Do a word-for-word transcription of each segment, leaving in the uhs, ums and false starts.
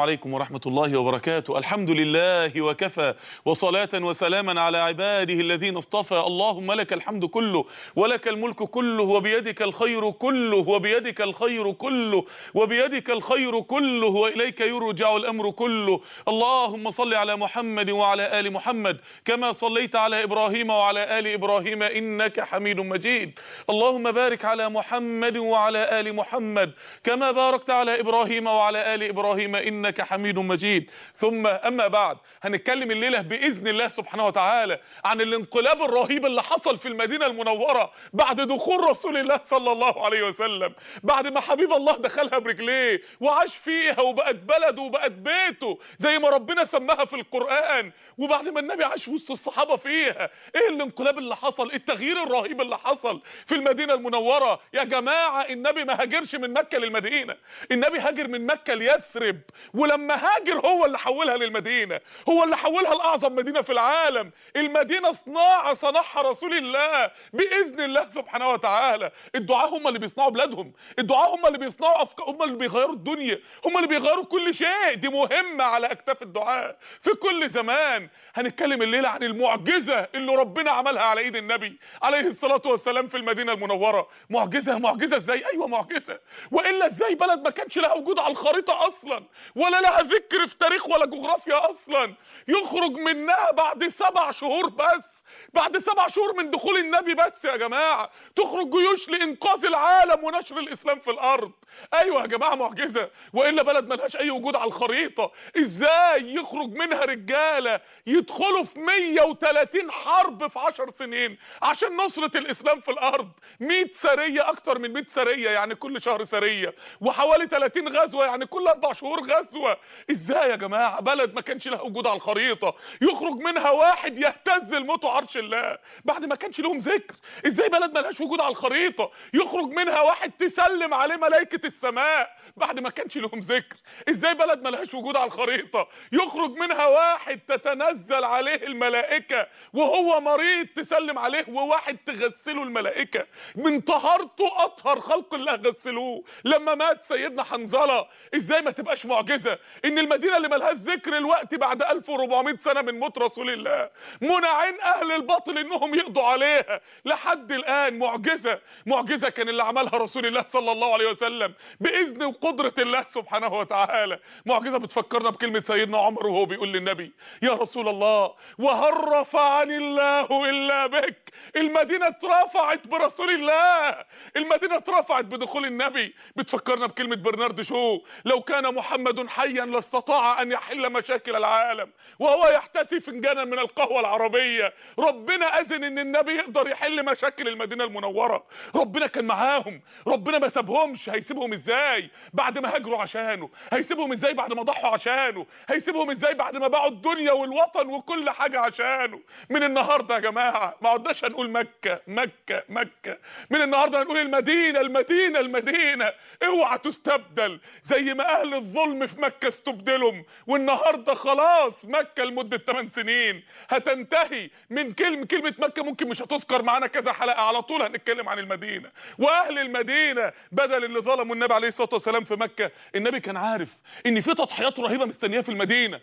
عليكم ورحمة الله وبركاته. الحمد لله وكفى، وصلاة وسلاما على عباده الذين اصطفى. اللهم لك الحمد كله ولك الملك كله وبيدك الخير كله وبيدك الخير كله وبيدك الخير كله وإليك يرجع الأمر كله. اللهم صل على محمد وعلى آل محمد كما صليت على إبراهيم وعلى آل إبراهيم إنك حميد مجيد. اللهم بارك على محمد وعلى آل محمد كما باركت على إبراهيم وعلى آل إبراهيم إنك حميد مجيد. ثم أما بعد، هنتكلم الليلة بإذن الله سبحانه وتعالى عن الانقلاب الرهيب اللي حصل في المدينة المنورة بعد دخول رسول الله صلى الله عليه وسلم، بعد ما حبيب الله دخلها برجليه وعاش فيها وبقت بلده وبقت بيته زي ما ربنا سماها في القرآن، وبعد ما النبي عاش وسط الصحابة فيها. ايه الانقلاب اللي حصل، التغيير الرهيب اللي حصل في المدينة المنورة؟ يا جماعة، النبي ما هاجرش من مكة للمدينة، النبي هاجر من مكة ليثرب، ولما هاجر هو اللي حولها للمدينة، هو اللي حولها لأعظم مدينة في العالم. المدينة صناعة صنعها رسول الله بإذن الله سبحانه وتعالى. الدعاء هم اللي بيصنعوا بلادهم، الدعاء هم اللي بيصنعوا أفكار، هم اللي بيغيروا الدنيا، هم اللي بيغيروا كل شيء. دي مهمة على أكتاف الدعاء في كل زمان. هنتكلم الليلة عن المعجزة اللي ربنا عملها على إيد النبي عليه الصلاة والسلام في المدينة المنورة. معجزة معجزة ازاي؟ أيوة معجزة، وإلا ازاي بلد ما كانش لها وجود على الخريطة أصلا ولا لها ذكر في تاريخ ولا جغرافيا أصلا، يخرج منها بعد سبع شهور بس، بعد سبع شهور من دخول النبي بس يا جماعة، تخرج جيوش لإنقاذ العالم ونشر الإسلام في الأرض. أيوة يا جماعة معجزة، وإلا بلد ملهاش أي وجود على الخريطة إزاي يخرج منها رجالة يدخلوا في مية وتلاتين حرب في عشر سنين عشان نصرة الإسلام في الأرض؟ مية سرية، أكتر من مية سرية يعني كل شهر سرية، وحوالي تلاتين غزوة يعني كل أربع شهور غزوة. إزاي يا جماعة بلد ما كانش لها وجود على الخريطة يخرج منها واحد يهتز الموت عرش الله بعد ما كانش لهم ذكر؟ إزاي بلد ما لهاش وجود على الخريطة يخرج منها واحد تسلم عليه ملائكة السماء بعد ما كانش لهم ذكر؟ إزاي بلد ما لهاش وجود على الخريطة يخرج منها واحد تتنزل عليه الملائكة وهو مريض تسلم عليه، وواحد تغسله الملائكة من طهارته أطهر خلق الله غسلوه لما مات سيدنا حنظلة؟ إزاي ما تبقاش معجزة إن المدينة اللي ملهاش ذكر الوقت بعد ألف وأربعمائة سنة من موت رسول الله منعين أهل الباطل إنهم يقضوا عليها لحد الآن؟ معجزة، معجزة كان اللي عملها رسول الله صلى الله عليه وسلم بإذن وقدرة الله سبحانه وتعالى. معجزة بتفكرنا بكلمة سيدنا عمر وهو بيقول للنبي: يا رسول الله، وهل رفعني الله إلا بك؟ المدينة اترفعت برسول الله، المدينة اترفعت بدخول النبي. بتفكرنا بكلمة برنارد شو: لو كان محمد حيا لاستطاع أن يحل مشاكل العالم وهو يحتسي فنجانا من القهوة العربية. ربنا أذن إن النبي يقدر يحل مشاكل المدينة المنورة، ربنا كان معاهم، ربنا ما سابهمش. هيسيبهم إزاي بعد ما هاجروا عشانه؟ هيسيبهم إزاي بعد ما ضحوا عشانه؟ هيسيبهم إزاي بعد ما باعوا الدنيا والوطن وكل حاجة عشانه؟ من النهاردة يا جماعة ما عدناش هنقول مكة مكة مكة، من النهاردة هنقول المدينة المدينة المدينة. اوعى تستبدل زي ما أهل الظلم في مكة استبدلهم، والنهاردة خلاص مكة لمدة ثمان سنين هتنتهي من كلمة كلمة مكة ممكن مش هتذكر معانا كذا حلقة، على طول هنتكلم عن المدينة وأهل المدينة بدل اللي ظلموا النبي عليه الصلاة والسلام في مكة. النبي كان عارف إن في تضحيات رهيبة مستنياه في المدينة،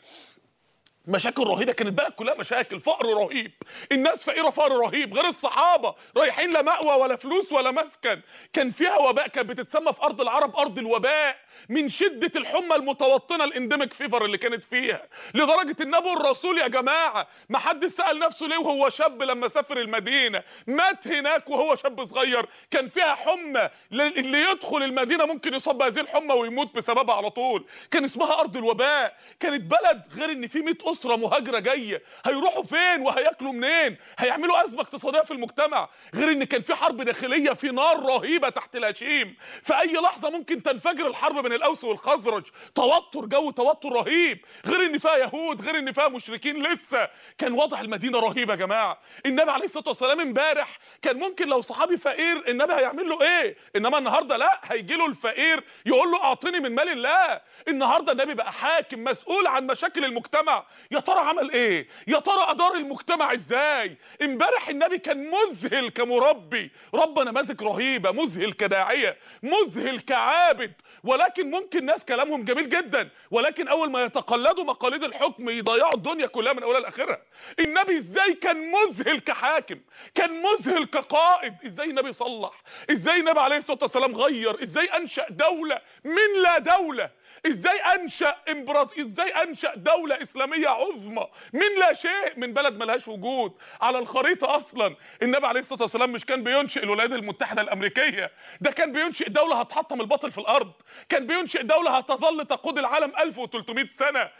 مشاكل رهيبه، كانت البلد كلها مشاكل، فقر رهيب، الناس فقيره فقر رهيب، غير الصحابه رايحين لا مأوى ولا فلوس ولا مسكن. كان فيها وباء، كانت بتتسمى في ارض العرب ارض الوباء من شده الحمى المتوطنه الانديميك فيفر اللي كانت فيها، لدرجه ان ابو الرسول يا جماعه ما حد سأل نفسه ليه وهو شاب لما سافر المدينه مات هناك وهو شاب صغير. كان فيها حمى اللي يدخل المدينه ممكن يصاب بهذه الحمى ويموت بسببها على طول. كان اسمها ارض الوباء. كانت بلد غير ان في مئة أسرة مهاجرة جاية، هيروحوا فين وهياكلوا منين؟ هيعملوا أزمة اقتصادية في المجتمع، غير ان كان في حرب داخلية، في نار رهيبة تحت الهشيم، في أي لحظة ممكن تنفجر الحرب بين الأوس والخزرج، توتر، جو توتر رهيب، غير ان فيها يهود، غير ان فيها مشركين لسه. كان وضع المدينة رهيب يا جماعة. النبي عليه الصلاة والسلام امبارح كان ممكن لو صحابي فقير النبي هيعمل له ايه؟ انما النهارده لا، هيجي له الفقير يقول له اعطني من مال الله. النهارده النبي بقى حاكم مسؤول عن مشاكل المجتمع، يا ترى عمل ايه؟ يا ترى ادار المجتمع ازاي؟ امبارح النبي كان مذهل كمربي، ربى نماذج رهيبه، مذهل كداعيه، مذهل كعابد. ولكن ممكن ناس كلامهم جميل جدا، ولكن اول ما يتقلدوا مقاليد الحكم يضيعوا الدنيا كلها من اولها لاخرها. النبي ازاي كان مذهل كحاكم، كان مذهل كقائد. ازاي النبي صلح، ازاي النبي عليه الصلاه والسلام غير، ازاي انشأ دوله من لا دوله، ازاي انشأ امبراطوريه، ازاي انشأ دوله اسلاميه عظمى من لا شيء، من بلد ملهاش وجود على الخريطه اصلا. النبي عليه الصلاه والسلام مش كان بينشئ الولايات المتحده الامريكيه، ده كان بينشئ دوله هتحطم الباطل في الارض، كان بينشئ دوله هتظل تقود العالم ألف وثلاثمائة سنه.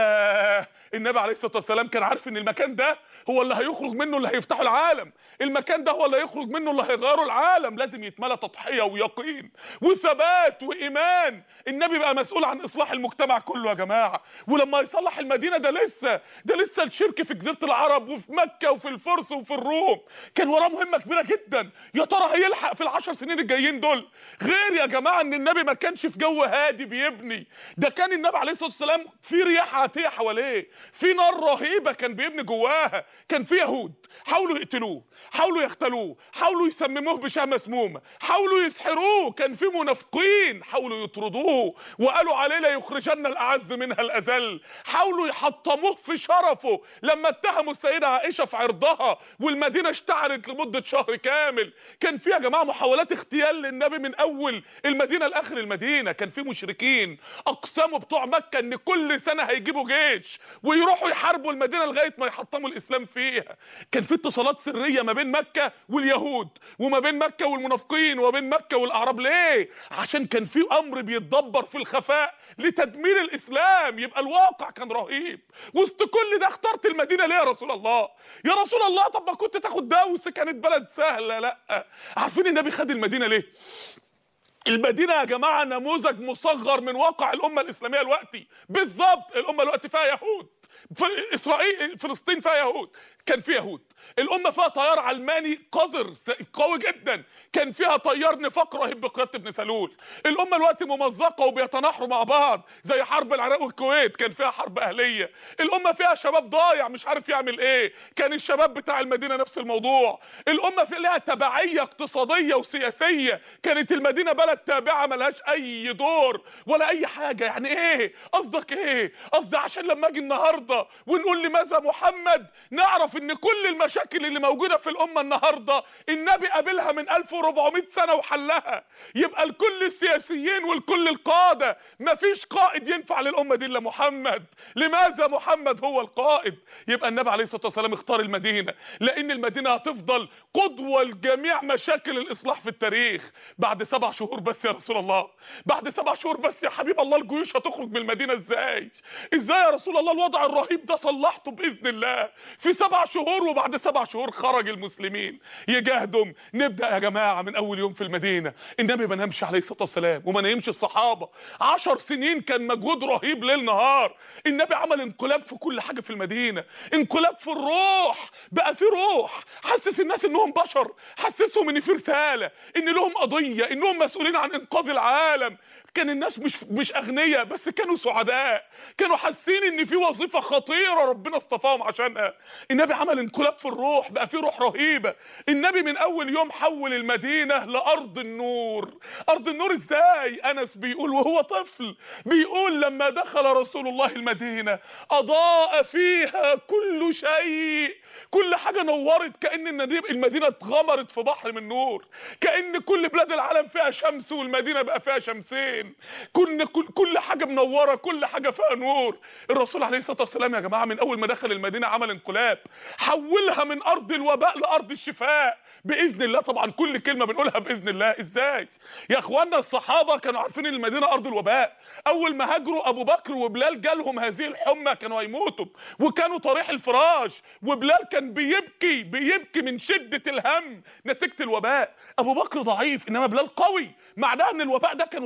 يا النبي عليه الصلاه والسلام كان عارف ان المكان ده هو اللي هيخرج منه اللي هيفتحوا العالم، المكان ده هو اللي هيخرج منه اللي هيغيروا العالم. لازم يتملى تضحيه ويقين وثبات وايمان. النبي بقى مسؤول عن اصلاح المجتمع كله يا جماعه، ولما يصلح المدينه ده لسه ده لسه الشرك في جزيره العرب وفي مكه وفي الفرس وفي الروم كان وراه مهمه كبيره جدا. يا ترى هيلحق في العشر سنين الجايين دول؟ غير يا جماعه ان النبي ما كانش في جو هادي بيبني، ده كان النبي عليه الصلاه والسلام في رياح عاتيه حواليه، في نار رهيبه كان بيبني جواها. كان في يهود حاولوا يقتلوه، حاولوا يختلوه، حاولوا يسمموه بشاه مسمومه، حاولوا يسحروه، كان في منافقين حاولوا يطردوه وقالوا عليه لا يخرجن الاعز منها الاذل، حاولوا يحطموه في شرفه لما اتهموا السيده عائشه في عرضها والمدينه اشتعلت لمده شهر كامل. كان في يا جماعه محاولات اغتيال للنبي من اول المدينه لاخر المدينه. كان في مشركين اقسموا بتوع مكه ان كل سنه هيجيبوا جيش ويروحوا يحاربوا المدينه لغايه ما يحطموا الاسلام فيها. كان في اتصالات سريه ما بين مكه واليهود وما بين مكه والمنافقين وما بين مكه والاعراب. ليه؟ عشان كان في امر بيتدبر في الخفاء لتدمير الاسلام. يبقى الواقع كان رهيب. وسط كل ده اخترت المدينه ليه يا رسول الله؟ يا رسول الله طب ما كنت تاخد دوس، كانت بلد سهله. لا، عارفين النبي خد المدينه ليه؟ المدينة يا جماعة نموذج مصغر من واقع الأمة الإسلامية الوقتي بالظبط. الأمة الوقتي فيها يهود، في إسرائيل فلسطين فيها يهود، كان في يهود. الأمة فيها طيار علماني قذر قوي جدا، كان فيها طيار نفاق رهيب بقيادة ابن سلول. الأمة الوقت ممزقة وبيتناحروا مع بعض زي حرب العراق والكويت، كان فيها حرب أهلية. الأمة فيها شباب ضايع مش عارف يعمل إيه، كان الشباب بتاع المدينة نفس الموضوع. الأمة في لها تبعية اقتصادية وسياسية، كانت المدينة بلد تابعة ملهاش أي دور ولا أي حاجة. يعني إيه؟ قصدك إيه؟ قصدي عشان لما أجي النهاردة ونقول لماذا محمد نعرف إن كل المشاكل اللي موجودة في الأمة النهاردة النبي قابلها من ألف وأربعمائة سنة وحلها. يبقى لكل السياسيين ولكل القادة مفيش قائد ينفع للأمة دي إلا محمد. لماذا محمد هو القائد؟ يبقى النبي عليه الصلاة والسلام اختار المدينة لأن المدينة هتفضل قدوة لجميع مشاكل الإصلاح في التاريخ. بعد سبع شهور بس يا رسول الله، بعد سبع شهور بس يا حبيب الله الجيوش هتخرج من المدينة ازاي؟ ازاي يا رسول الله الوضع الرهيب ده صلحته بإذن الله في سبع شهور؟ وبعد سبع شهور خرج المسلمين يجاهدوا. نبدأ يا جماعة من أول يوم في المدينة. النبي ما نامش عليه الصلاة والسلام وما نامش الصحابة. عشر سنين كان مجهود رهيب ليل نهار. النبي عمل انقلاب في كل حاجة في المدينة، انقلاب في الروح. بقى في روح، حسس الناس انهم بشر، حسسهم ان في رسالة، ان لهم قضية، انهم مسؤولين عن انقاذ العالم. كان الناس مش مش اغنياء بس، كانوا سعداء، كانوا حاسين ان في وظيفه خطيره ربنا اصطفاهم عشانها. النبي عمل انقلاب في الروح، بقى في روح رهيبه. النبي من اول يوم حول المدينه لارض النور. ارض النور ازاي؟ انس بيقول وهو طفل، بيقول لما دخل رسول الله المدينه اضاء فيها كل شيء، كل حاجه نورت، كأن المدينه اتغمرت في بحر من نور، كأن كل بلاد العالم فيها شمس والمدينه بقى فيها شمسين. كل كل كل حاجه منوره، كل حاجه فيها نور. الرسول عليه الصلاه والسلام يا جماعه من اول ما دخل المدينه عمل انقلاب، حولها من ارض الوباء لارض الشفاء باذن الله. طبعا كل كلمه بنقولها باذن الله. ازاي يا اخوانا؟ الصحابه كانوا عارفين ان المدينه ارض الوباء. اول ما هاجروا ابو بكر وبلال جالهم هذه الحمى كانوا هيموتوا وكانوا طريح الفراش، وبلال كان بيبكي بيبكي من شده الهم نتيجه الوباء. ابو بكر ضعيف انما بلال قوي، معناه ان الوباء ده كان وباء شديد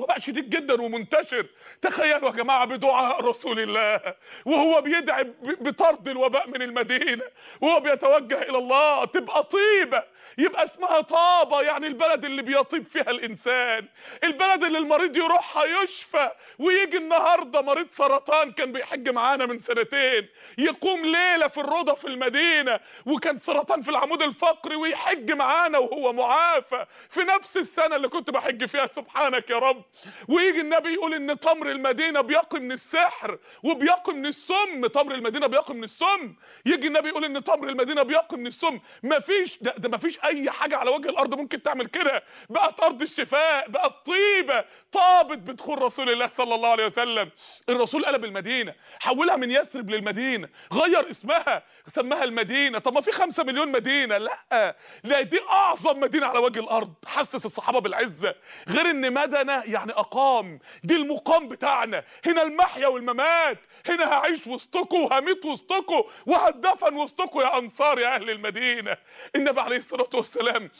جدا ومنتشر. تخيلوا يا جماعه بدعاء رسول الله وهو بيدعي بطرد الوباء من المدينه وهو بيتوجه الى الله، تبقى طيبه، يبقى اسمها طابه، يعني البلد اللي بيطيب فيها الانسان، البلد اللي المريض يروحها يشفى. ويجي النهارده مريض سرطان كان بيحج معانا من سنتين، يقوم ليله في الروضه في المدينه وكان سرطان في العمود الفقري ويحج معانا وهو معافى في نفس السنه اللي كنت بحج فيها. سبحانك يا رب. ويجي النبي يقول ان تمر المدينه بيقي من السحر وبيقي من السم، تمر المدينه بيقي من السم. يجي النبي يقول ان تمر المدينه بيقي من السم. مفيش ده, ده مفيش اي حاجه على وجه الارض ممكن تعمل كده. بقت ارض الشفاء، بقت طيبه، طابت بدخول رسول الله صلى الله عليه وسلم. الرسول قلب المدينه، حولها من يثرب للمدينه، غير اسمها سماها المدينه. طب ما في خمسة مليون مدينه، لا لا دي اعظم مدينه على وجه الارض. حسس الصحابه بالعزه، غير ان مدنه يعني اقام، دي المقام بتاعنا، هنا المحيا والممات، هنا هعيش وسطكم وهميت وسطكم وهدفن وسطكم يا انصار يا اهل المدينه. النبي عليه الصلاه والسلام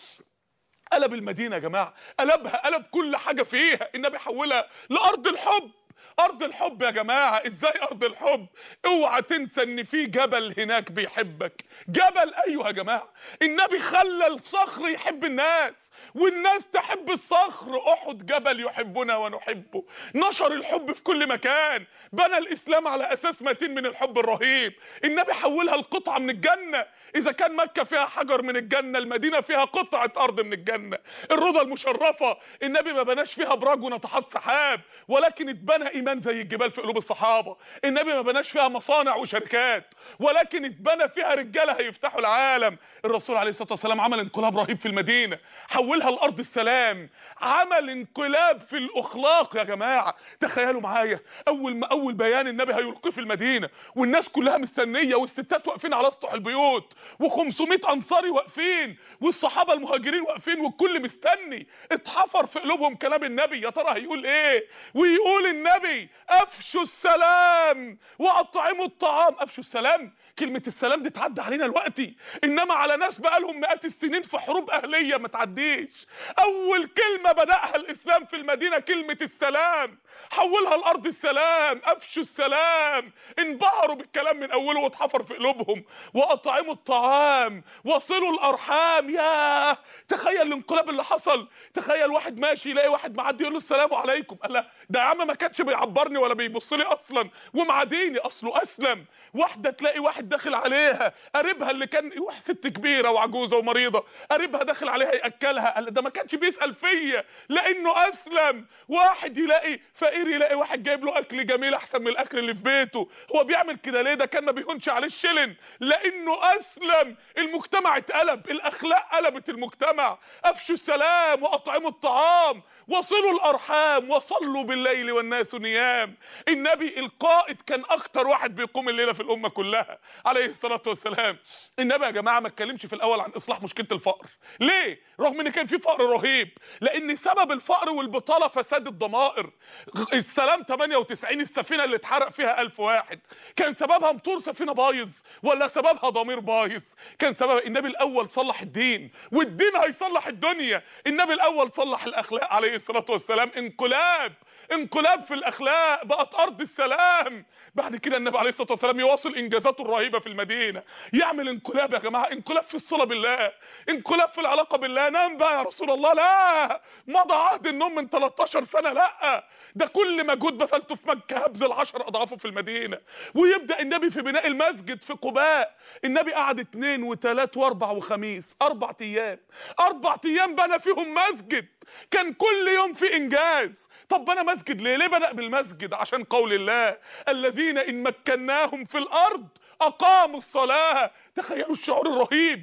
قلب المدينه يا جماعه، قلبها، قلب كل حاجه فيها. النبي حولها لارض الحب، ارض الحب يا جماعه. ازاي ارض الحب؟ اوعى تنسى ان في جبل هناك بيحبك، جبل. ايوه يا جماعه، النبي خلى الصخر يحب الناس والناس تحب الصخر. احد جبل يحبنا ونحبه، نشر الحب في كل مكان، بنى الاسلام على اساس متين من الحب الرهيب. النبي حولها لقطعه من الجنه. اذا كان مكه فيها حجر من الجنه، المدينه فيها قطعه ارض من الجنه. الروضه المشرفه النبي ما بناش فيها ابراج وناطحات سحاب، ولكن اتبنى ايمان زي الجبال في قلوب الصحابه. النبي ما بناش فيها مصانع وشركات، ولكن اتبنى فيها رجاله هيفتحوا العالم. الرسول عليه الصلاه والسلام عمل انقلاب رهيب في المدينه، حولها لارض السلام، عمل انقلاب في الاخلاق يا جماعه. تخيلوا معايا اول ما اول بيان النبي هيلقيه في المدينه والناس كلها مستنيه والستات واقفين على اسطح البيوت وخمسمائة انصاري واقفين والصحابه المهاجرين واقفين والكل مستني. اتحفر في قلوبهم كلام النبي، يا ترى هيقول ايه؟ ويقول النبي افشوا السلام واطعموا الطعام. افشوا السلام، كلمه السلام دي تعدي علينا دلوقتي، انما على ناس بقالهم مئات السنين في حروب اهليه ما تعديش. اول كلمه بداها الاسلام في المدينه كلمه السلام، حولها لارض السلام. افشوا السلام، انبهروا بالكلام من اوله واتحفر في قلوبهم. واطعموا الطعام، وصلوا الارحام. ياه، تخيل الانقلاب اللي حصل. تخيل واحد ماشي يلاقي واحد معدي يقول له السلام عليكم، قال لا ده يا عم ما كانش بيعبرني ولا بيبص لي اصلا ومعاديني، اصله اسلم. واحده تلاقي واحد داخل عليها قريبها اللي كان ست كبيره وعجوزه ومريضه، قريبها داخل عليها ياكلها، قال ده ما كانش بيسال فيا لانه اسلم. واحد يلاقي فقير يلاقي واحد جايب له اكل جميل احسن من الاكل اللي في بيته، هو بيعمل كده ليه؟ ده كان ما بيهونش عليه الشلن لانه اسلم. المجتمع اتقلب، الاخلاق قلبت المجتمع. افشوا السلام واطعموا الطعام وصلوا الارحام وصلوا بالليل والناس نيام. النبي القائد كان اكتر واحد بيقوم الليله في الامه كلها عليه الصلاه والسلام. النبي يا جماعه ما اتكلمش في الاول عن اصلاح مشكله الفقر. ليه؟ رغم ان كان في فقر رهيب، لان سبب الفقر والبطاله فساد الضمائر. السلام ثمانية وتسعين السفينه اللي اتحرق فيها ألف واحد، كان سببها موتور سفينه بايظ ولا سببها ضمير بايظ؟ كان سبب النبي الاول صلح الدين، والدين هيصلح الدنيا. النبي الاول صلح الاخلاق عليه الصلاه والسلام. انقلاب، انقلاب في الاخلاق، بقت ارض السلام. بعد كده النبي عليه الصلاه والسلام يواصل انجازاته الرهيبه في المدينه، يعمل انقلاب يا جماعه، انقلاب في الصله بالله، انقلاب في العلاقه بالله. نام بقى يا رسول الله، لا مضى عهد النوم من تلتاشر سنه، لا ده كل مجهود بذلته في مكه هبذل عشر اضعافه في المدينه. ويبدا النبي في بناء المسجد في قباء. النبي قعد اثنين وثلاث واربع وخميس، اربع ايام، اربع ايام بنى فيهم مسجد. كان كل يوم في انجاز. طب بنى مسجد ليه؟ ليه بنى بالمسجد؟ عشان قول الله الذين ان مكناهم في الارض اقاموا الصلاه. تخيلوا الشعور الرهيب.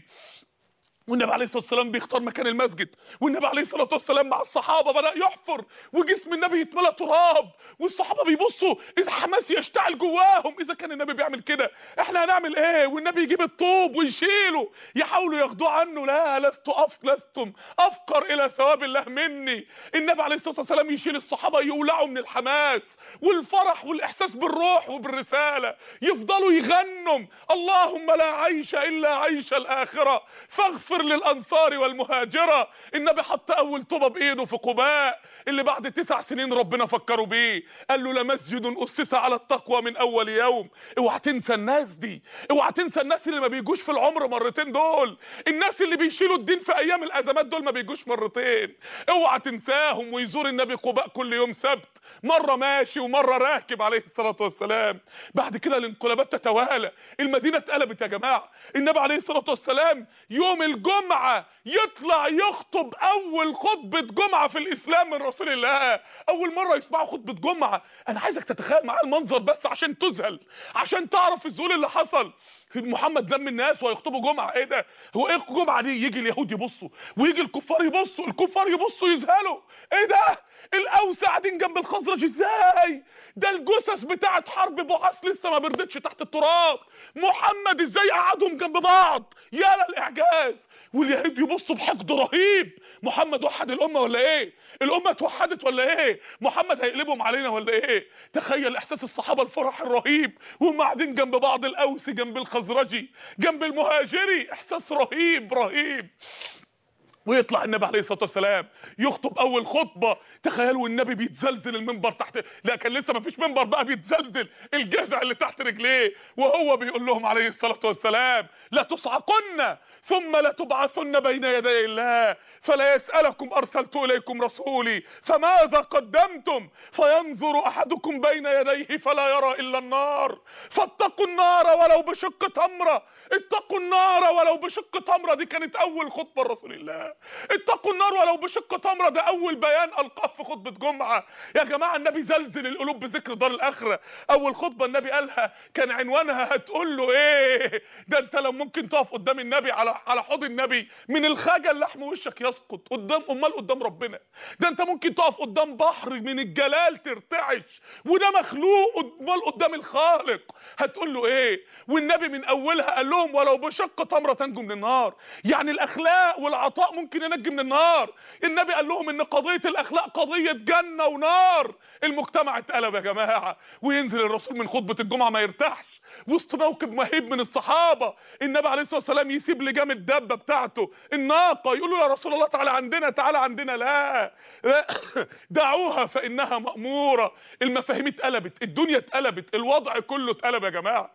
والنبي عليه الصلاه والسلام بيختار مكان المسجد، والنبي عليه الصلاه والسلام مع الصحابه بدا يحفر وجسم النبي يتملى تراب، والصحابه بيبصوا اذا حماس يشتعل جواهم. اذا كان النبي بيعمل كده احنا هنعمل ايه؟ والنبي يجيب الطوب ويشيله، يحاولوا ياخدوه عنه، لا لست أف... لستم افقر الى ثواب الله مني. النبي عليه الصلاه والسلام يشيل الصحابه يولعوا من الحماس والفرح والاحساس بالروح وبالرساله، يفضلوا يغنوا اللهم لا عيش الا عيش الاخره فاغفر فاغفر للانصار والمهاجره. النبي حط اول طوبه بايده في قباء اللي بعد تسع سنين ربنا فكروا بيه، قال له لمسجد اسس على التقوى من اول يوم. اوعى تنسى الناس دي، اوعى تنسى الناس اللي ما بيجوش في العمر مرتين دول، الناس اللي بيشيلوا الدين في ايام الازمات دول ما بيجوش مرتين. اوعى تنساهم. ويزور النبي قباء كل يوم سبت، مره ماشي ومره راكب عليه الصلاه والسلام. بعد كده الانقلابات تتوالى، المدينه اتقلبت يا جماعه. النبي عليه الصلاه والسلام يوم الجمعه يطلع يخطب اول خطبه جمعه في الاسلام من رسول الله. اول مره يسمعوا خطبه جمعه. انا عايزك تتخيل معايا المنظر بس عشان تذهل، عشان تعرف الذهول اللي حصل. محمد لم الناس ويخطبوا جمعه. ايه ده؟ هو ايه الجمعه دي؟ يجي اليهود يبصوا ويجي الكفار يبصوا، الكفار يبصوا يذهلوا. ايه ده؟ الاوس قاعدين جنب الخزرج ازاي؟ ده الجثث بتاعت حرب بعاث لسه ما بردتش تحت التراب. محمد ازاي قعدهم جنب بعض؟ يا للاعجاز. واليهود يبصوا بحقد رهيب. محمد وحد الامه ولا ايه؟ الامه اتوحدت ولا ايه؟ محمد هيقلبهم علينا ولا ايه؟ تخيل احساس الصحابه، الفرح الرهيب وهم قاعدين جنب بعض، الاوس جنب الخزرجي جنب المهاجري. احساس رهيب رهيب. ويطلع النبي عليه الصلاه والسلام يخطب اول خطبه. تخيلوا النبي بيتزلزل المنبر تحت، لا كان لسه ما فيش منبر بقى، بيتزلزل الجذع اللي تحت رجليه وهو بيقول لهم عليه الصلاه والسلام لا تصعقن ثم لا تبعثن بين يدي الله فلا يسالكم ارسلت اليكم رسولي فماذا قدمتم فينظر احدكم بين يديه فلا يرى الا النار فاتقوا النار ولو بشق تمره. اتقوا النار ولو بشق تمره. دي كانت اول خطبه لرسول الله. اتقوا النار ولو بشق تمره، ده اول بيان القاه في خطبه جمعه. يا جماعه النبي زلزل القلوب بذكر دار الاخره. اول خطبه النبي قالها كان عنوانها هتقول له ايه؟ ده انت لو ممكن تقف قدام النبي على على حوض النبي من الخجل لحم وشك يسقط قدام، امال قدام ربنا. ده انت ممكن تقف قدام بحر من الجلال ترتعش، وده مخلوق، امال قدام الخالق هتقول له ايه؟ والنبي من اولها قال لهم ولو بشق تمره تنجو من النار. يعني الاخلاق والعطاء ممكن ينجي من النار. النبي قال لهم ان قضيه الاخلاق قضيه جنه ونار. المجتمع اتقلب يا جماعه. وينزل الرسول من خطبه الجمعه ما يرتاحش وسط موكب مهيب من الصحابه. النبي عليه الصلاه والسلام يسيب لجام الدبه بتاعته الناقه، يقول له يا رسول الله تعالى عندنا تعالى عندنا. لا, لا. دعوها فانها ماموره. المفاهيم اتقلبت، الدنيا اتقلبت، الوضع كله اتقلب يا جماعه.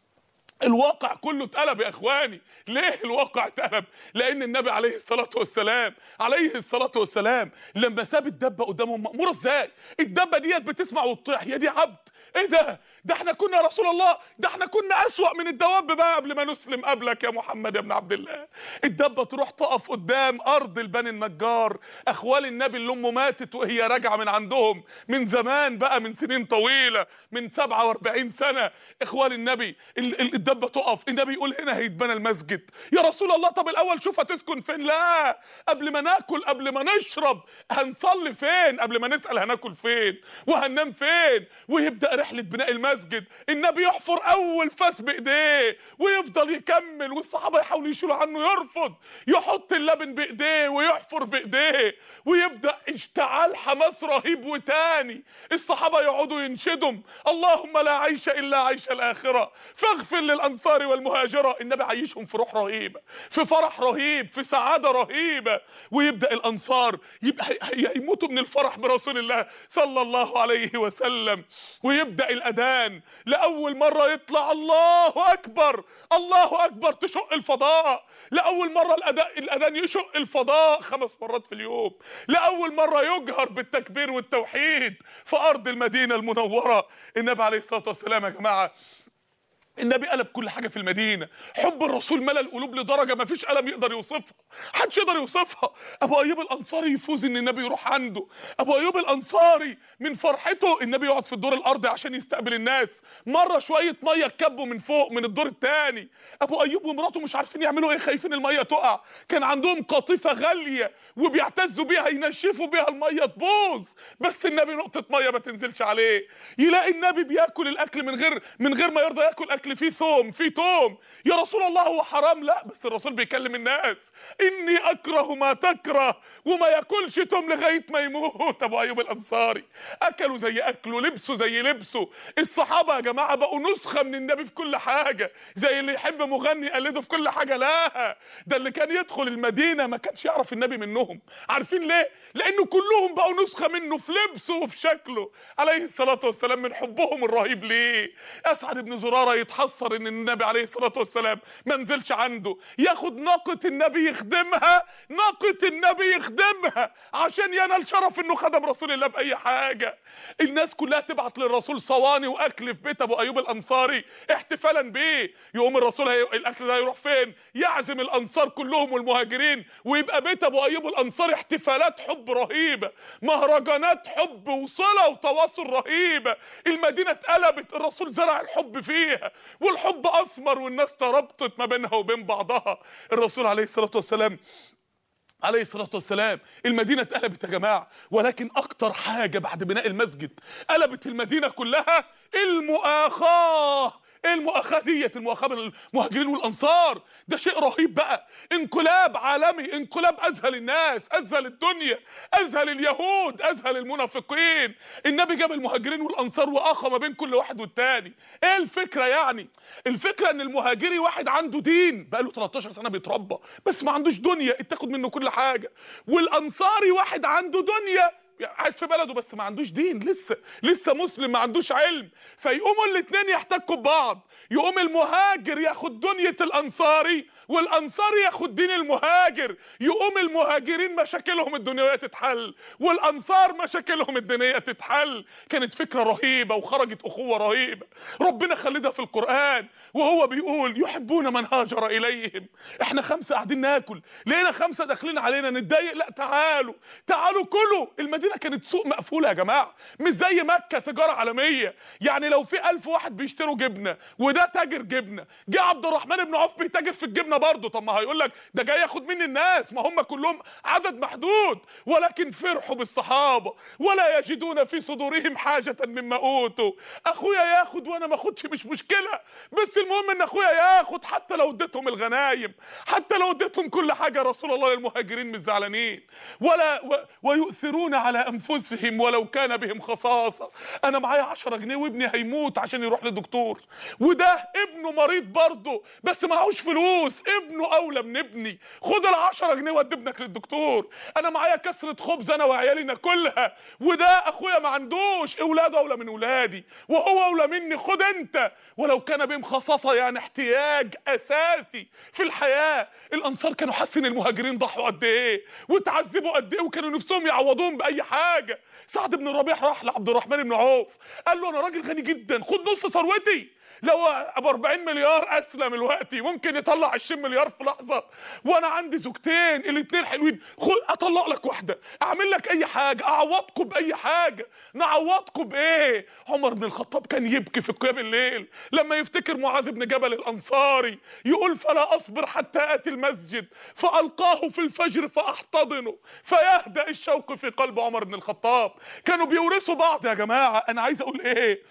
الواقع كله اتقلب يا اخواني. ليه الواقع اتقلب؟ لان النبي عليه الصلاه والسلام عليه الصلاه والسلام لما ساب الدبه قدامهم مأموره ازاي؟ الدبه ديت بتسمع وتطيع، هي دي عبد. ايه ده؟ ده احنا كنا يا رسول الله، ده احنا كنا اسوأ من الدواب بقى قبل ما نسلم قبلك يا محمد يا ابن عبد الله. الدبه تروح تقف قدام ارض البني النجار، اخوال النبي اللي امه ماتت وهي راجعه من عندهم من زمان بقى، من سنين طويله، من سبعة واربعين سنه. اخوال النبي الدبه تقف، النبي يقول هنا هيتبنى المسجد. يا رسول الله طب الاول شوف هتسكن فين؟ لا، قبل ما ناكل قبل ما نشرب هنصلي فين؟ قبل ما نسال هناكل فين وهننام فين؟ ويبدا رحله بناء المسجد. النبي يحفر اول فاس بايديه ويفضل يكمل، والصحابه يحاولوا يشيلوا عنه يرفض، يحط اللبن بايديه ويحفر بايديه، ويبدا اشتعال حماس رهيب. وتاني الصحابه يقعدوا ينشدوا اللهم لا عيش الا عيش الاخره فاغفر للانصار والمهاجره. النبي عايشهم في روح رهيبه، في فرح رهيب، في سعاده رهيبه. ويبدا الانصار يبقى هيموتوا من الفرح برسول الله صلى الله عليه وسلم. ويبدا الاذان لاول مره يطلع الله اكبر الله اكبر تشق الفضاء. لاول مره الاذان الاذان يشق الفضاء خمس مرات في اليوم. لاول مره يجهر بالتكبير والتوحيد في ارض المدينه المنوره. النبي عليه الصلاه والسلام يا جماعه النبي قلب كل حاجه في المدينه. حب الرسول ملا القلوب لدرجه ما فيش قلم يقدر يوصفها، محدش يقدر يوصفها. ابو ايوب الانصاري يفوز ان النبي يروح عنده. ابو ايوب الانصاري من فرحته النبي يقعد في الدور الارضي عشان يستقبل الناس. مره شويه ميه اتكبوا من فوق من الدور الثاني. ابو ايوب ومراته مش عارفين يعملوا ايه، خايفين الميه تقع. كان عندهم قاطفه غاليه وبيعتزوا بيها ينشفوا بيها الميه تبوظ، بس النبي نقطه ميه ما تنزلش عليه. يلاقي النبي بياكل الاكل من غير من غير ما يرضى ياكل اكل الاكل فيه ثوم فيه توم. يا رسول الله هو حرام؟ لا، بس الرسول بيكلم الناس، اني اكره ما تكره، وما ياكلش توم لغايه ما يموت. ابو ايوب الانصاري اكلوا زي اكله، لبسوا زي لبسه. الصحابه يا جماعه بقوا نسخه من النبي في كل حاجه، زي اللي يحب مغني يقلده في كل حاجه. لا، ده اللي كان يدخل المدينه ما كانش يعرف النبي منهم. عارفين ليه؟ لانه كلهم بقوا نسخه منه في لبسه وفي شكله عليه الصلاه والسلام، من حبهم الرهيب ليه. اسعد بن زراره يتحسر ان النبي عليه الصلاه والسلام ما نزلش عنده، ياخد ناقه النبي يخدمها، ناقه النبي يخدمها عشان ينال شرف انه خدم رسول الله باي حاجه. الناس كلها تبعت للرسول صواني واكل في بيت ابو ايوب الانصاري احتفالا بيه. يقوم الرسول هي... الاكل ده يروح فين؟ يعزم الانصار كلهم والمهاجرين، ويبقى بيت ابو ايوب الانصاري احتفالات حب رهيبه، مهرجانات حب وصله وتواصل رهيبه. المدينه اتقلبت، الرسول زرع الحب فيها، والحب اثمر والناس ترابطت ما بينها وبين بعضها. الرسول عليه الصلاه والسلام عليه الصلاة والسلام المدينة اتقلبت يا جماعة. ولكن أكتر حاجة بعد بناء المسجد قلبت المدينة كلها المؤاخاة. ايه المؤاخاة ديت؟ المؤاخاة بين المهاجرين والأنصار ده شيء رهيب بقى، انقلاب عالمي، انقلاب أذهل الناس، أذهل الدنيا، أذهل اليهود، أذهل المنافقين. النبي جاب المهاجرين والأنصار وآخى ما بين كل واحد والتاني. ايه الفكرة يعني؟ الفكرة ان المهاجري واحد عنده دين بقاله تلتاشر سنة بيتربى بس ما عندوش دنيا اتاخد منه كل حاجة، والأنصاري واحد عنده دنيا قاعد في بلده بس ما عندوش دين، لسه لسه مسلم ما عندوش علم. فيقوموا الاثنين يحتكوا ببعض، يقوم المهاجر ياخد دنيا الانصاري والانصاري ياخد دين المهاجر، يقوم المهاجرين مشاكلهم الدنيويه تتحل والانصار مشاكلهم الدينيه تتحل. كانت فكره رهيبه وخرجت اخوه رهيبه. ربنا خلدها في القران وهو بيقول يحبون من هاجر اليهم. احنا خمسه قاعدين ناكل، لقينا خمسه داخلين علينا نتضايق، لا تعالوا تعالوا كلوا. المدينه كانت سوق مقفوله يا جماعه، مش زي مكه تجاره عالميه. يعني لو في ألف واحد بيشتروا جبنه وده تاجر جبنه، جه عبد الرحمن بن عوف بيتاجر في الجبنه برضه، طب ما هيقول لك ده جاي ياخد مني الناس، ما هم كلهم عدد محدود. ولكن فرحوا بالصحابه ولا يجدون في صدورهم حاجه مما اوتوا. اخويا ياخد وانا ما اخدش مش مشكله، بس المهم ان اخويا ياخد، حتى لو اديتهم الغنايم، حتى لو اديتهم كل حاجه. رسول الله للمهاجرين مش زعلانين ولا و... ويؤثرون على انفسهم ولو كان بهم خصاصه. انا معايا عشرة جنيه وابني هيموت عشان يروح لدكتور، وده ابنه مريض برضه بس معهوش فلوس، ابنه اولى من ابني، خد العشرة جنيه ودي ابنك للدكتور. انا معايا كسرة خبز انا وعيالي ناكلها، وده اخويا ما عندوش، اولاده اولى من اولادي وهو اولى مني، خد انت. ولو كان بهم خصاصه يعني احتياج اساسي في الحياه. الانصار كانوا حاسين المهاجرين ضحوا قد ايه وتعذبوا قد ايه، وكانوا نفسهم يعوضوهم باي حاجه. سعد بن الربيع راح لعبد الرحمن بن عوف قال له انا راجل غني جدا، خد نص ثروتي. لو ابو أربعين مليار اسلم الوقتي ممكن يطلع عشرين مليار في لحظه، وانا عندي زوجتين الاثنين حلوين، خد اطلق لك واحده، اعمل لك اي حاجه، اعوضكم باي حاجه. نعوضكم بايه؟ عمر بن الخطاب كان يبكي في قيام الليل لما يفتكر معاذ بن جبل الانصاري يقول فلا اصبر حتى اتي المسجد فالقاه في الفجر فاحتضنه فيهدأ الشوق في قلب عمر بن الخطاب. كانوا بيورثوا بعض يا جماعه. انا عايز اقول ايه؟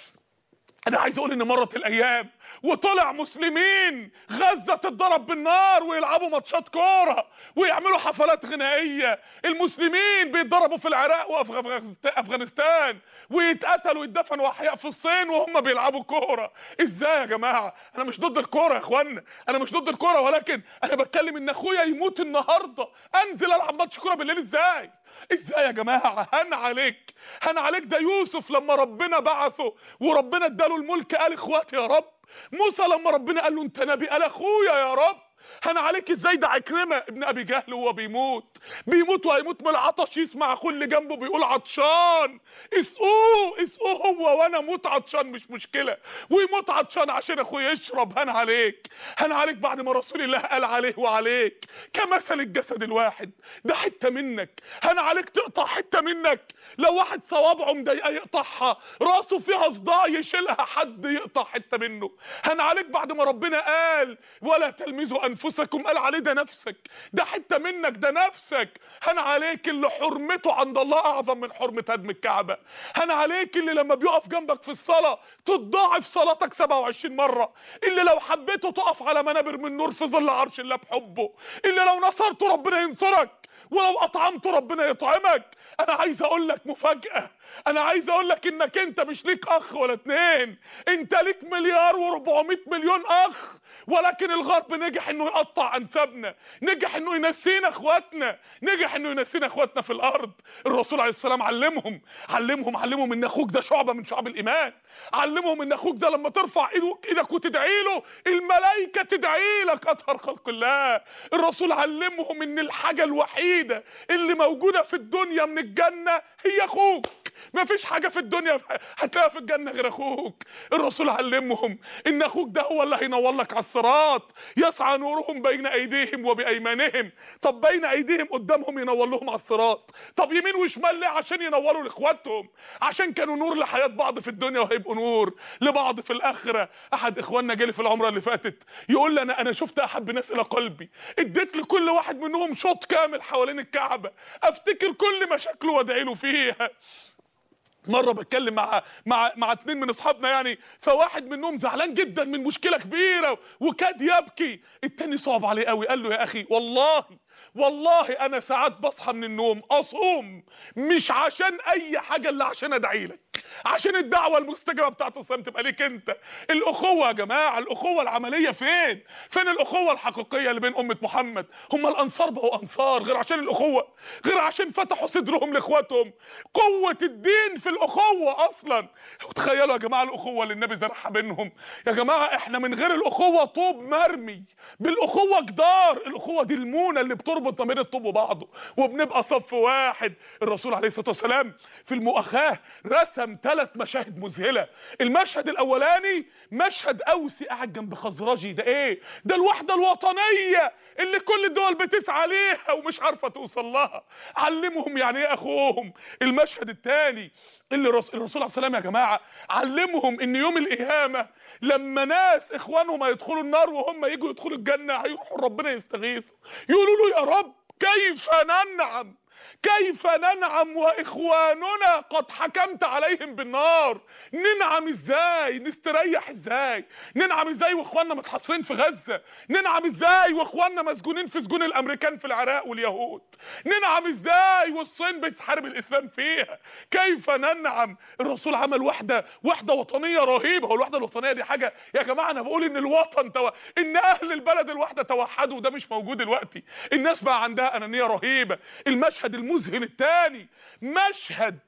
أنا عايز أقول إن مرت الأيام وطلع مسلمين غزة تتضرب بالنار ويلعبوا ماتشات كورة ويعملوا حفلات غنائية. المسلمين بيتضربوا في العراق وأفغانستان ويتقتلوا ويتدفنوا أحياء في الصين وهم بيلعبوا كورة. إزاي يا جماعة؟ أنا مش ضد الكورة يا إخوانا، أنا مش ضد الكورة، ولكن أنا بتكلم إن أخويا يموت النهاردة أنزل ألعب ماتش كورة بالليل. إزاي؟ ازاي يا جماعه؟ هن عليك، هن عليك. ده يوسف لما ربنا بعثه وربنا اداله الملك قال اخواتي يا رب. موسى لما ربنا قال له انت نبي قال اخويا يا رب. هن عليك ازاي؟ ده عكرمه ابن ابي جهل وهو بيموت بيموت وهيموت من العطش، يسمع اخوه اللي جنبه بيقول عطشان، اسقوه اسقوه هو وانا اموت عطشان مش مشكله، ويموت عطشان عشان اخويا يشرب. هن عليك، هن عليك بعد ما رسول الله قال عليه وعليك كمثل الجسد الواحد، ده حته منك. هن عليك تقطع حته منك. لو واحد صوابعه مضايقه يقطعها، راسه فيها صداع يشيلها حد يقطع حته منه. هن عليك بعد ما ربنا قال ولا تلمزوا انفسكم قال عليه ده نفسك، ده حته منك، ده نفسك. نفسك، هان عليك اللي حرمته عند الله اعظم من حرمه هدم الكعبه، هان عليك اللي لما بيقف جنبك في الصلاه تضاعف صلاتك سبعة وعشرين مره، اللي لو حبيته تقف على منابر من نور في ظل عرش الله بحبه، اللي لو نصرته ربنا ينصرك، ولو اطعمته ربنا يطعمك. انا عايز اقول لك مفاجاه، انا عايز اقول لك انك انت مش ليك اخ ولا اتنين، انت ليك مليار واربعمية مليون اخ، ولكن الغرب نجح انه يقطع انسابنا، نجح انه ينسينا اخواتنا، نجح انه ينسينا اخواتنا في الارض. الرسول عليه السلام علمهم علمهم علمهم ان اخوك ده شعبه من شعب الايمان، علمهم ان اخوك ده لما ترفع ايدك ايدك وتدعي له الملائكه تدعي لك اطهر خلق الله. الرسول علمهم ان الحاجه الوحيده اللي موجوده في الدنيا من الجنه هي اخوك، مفيش حاجة في الدنيا هتلاقيها في الجنة غير أخوك. الرسول علمهم إن أخوك ده هو اللي هينور لك على الصراط، يسعى نورهم بين أيديهم وبأيمانهم. طب بين أيديهم قدامهم ينور لهم على الصراط، طب يمين وشمال ليه؟ عشان ينوروا لإخواتهم، عشان كانوا نور لحياة بعض في الدنيا وهيبقوا نور لبعض في الآخرة. أحد إخواننا جالي في العمرة اللي فاتت يقول لي أنا أنا شفت أحب ناس إلى قلبي، اديت لكل واحد منهم شوط كامل حوالين الكعبة أفتكر كل مشاكله وأدعي له فيها. مره بتكلم مع مع مع اتنين من اصحابنا يعني، فواحد منهم زعلان جدا من مشكله كبيره وكاد يبكي، التاني صعب عليه قوي، قال له يا اخي والله والله انا ساعات بصحى من النوم اصوم مش عشان اي حاجه الا عشان ادعي لك، عشان الدعوه المستجابه بتاعت الصيام تبقى ليك انت. الاخوه يا جماعه، الاخوه العمليه فين؟ فين الاخوه الحقيقيه اللي بين امه محمد؟ هم الانصار بقوا انصار غير عشان الاخوه، غير عشان فتحوا صدرهم لاخواتهم. قوه الدين في الاخوه اصلا. وتخيلوا يا جماعه الاخوه اللي النبي زرعها بينهم. يا جماعه احنا من غير الاخوه طوب مرمي، بالاخوه جدار. الاخوه دي المونه اللي بتربط ما بين الطوب وبعضه وبنبقى صف واحد. الرسول عليه الصلاه والسلام في المؤاخاه رسم ثلاث مشاهد مذهله. المشهد الاولاني مشهد اوسي قاعد جنب خزرجي، ده ايه؟ ده الوحده الوطنيه اللي كل الدول بتسعى ليها ومش عارفه توصل لها. علمهم يعني ايه اخوهم. المشهد الثاني اللي الرسول عليه الصلاه والسلام يا جماعه علمهم ان يوم القيامه لما ناس اخوانهم هيدخلوا النار وهم يجوا يدخلوا الجنه هيروحوا ربنا يستغيثوا يقولوا له يا رب كيف ننعم، كيف ننعم واخواننا قد حكمت عليهم بالنار؟ ننعم ازاي؟ نستريح ازاي؟ ننعم ازاي واخواننا متحاصرين في غزه؟ ننعم ازاي واخواننا مسجونين في سجون الامريكان في العراق واليهود؟ ننعم ازاي والصين بتحارب الاسلام فيها؟ كيف ننعم؟ الرسول عمل وحده وحده وطنيه رهيبه. والوحده الوطنيه دي حاجه يا جماعه، انا بقول ان الوطن تو... ان اهل البلد الوحده توحدوا، وده مش موجود دلوقتي. الناس بقى عندها انانيه رهيبه. المشهد المذهل الثاني مشهد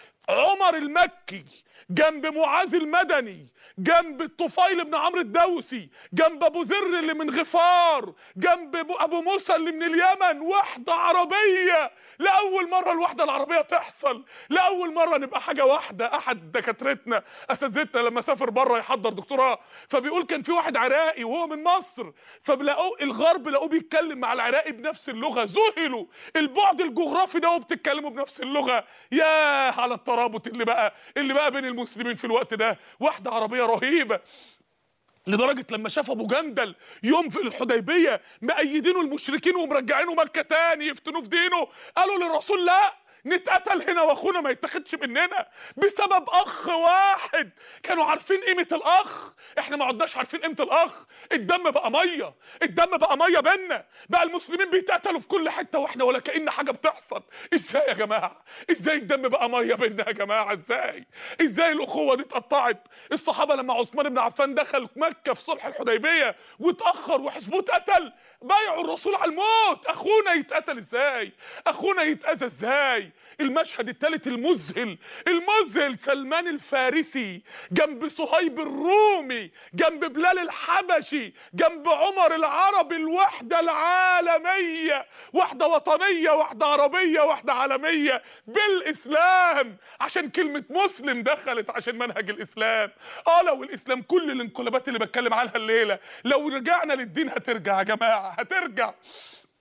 عمر المكي جنب معاذ المدني، جنب الطفيل بن عمرو الدوسي، جنب ابو ذر اللي من غفار، جنب ابو موسى اللي من اليمن. وحده عربيه، لاول مره الوحده العربيه تحصل، لاول مره نبقى حاجه واحده. احد دكاترتنا اساتذتنا لما سافر بره يحضر دكتوراه فبيقول كان في واحد عراقي وهو من مصر، فبلاقوه الغرب لقوه بيتكلم مع العراقي بنفس اللغه، ذهلوا البعد الجغرافي ده وبتتكلموا بنفس اللغه. يا على الترابط اللي بقى اللي بقى بين المسلمين في الوقت ده. وحده عربيه رهيبه لدرجه لما شاف ابو جندل يوم في الحديبيه مأيدينه المشركين ومرجعينه مكه تاني يفتنوه في دينه، قالوا للرسول لا نتقتل هنا واخونا ما يتاخدش مننا بسبب اخ واحد. كانوا عارفين قيمه الاخ، احنا ما عدناش عارفين قيمه الاخ. الدم بقى ميه، الدم بقى ميه بينا، بقى المسلمين بيتقتلوا في كل حته واحنا ولا كأن حاجه بتحصل. ازاي يا جماعه؟ ازاي الدم بقى ميه بينا يا جماعه؟ ازاي ازاي الاخوه دي اتقطعت؟ الصحابه لما عثمان بن عفان دخل مكه في صلح الحديبيه واتاخر وحزبه اتقتل بايعوا الرسول على الموت. اخونا يتقتل ازاي؟ اخونا يتاذى ازاي؟ المشهد الثالث المذهل المذهل سلمان الفارسي جنب صهيب الرومي، جنب بلال الحبشي، جنب عمر العربي. الوحده العالميه، وحده وطنيه، وحده عربيه، وحده عالميه بالاسلام، عشان كلمه مسلم دخلت عشان منهج الاسلام. اه لو الاسلام كل الانقلابات اللي بتكلم عنها الليله لو رجعنا للدين هترجع يا جماعه، هترجع.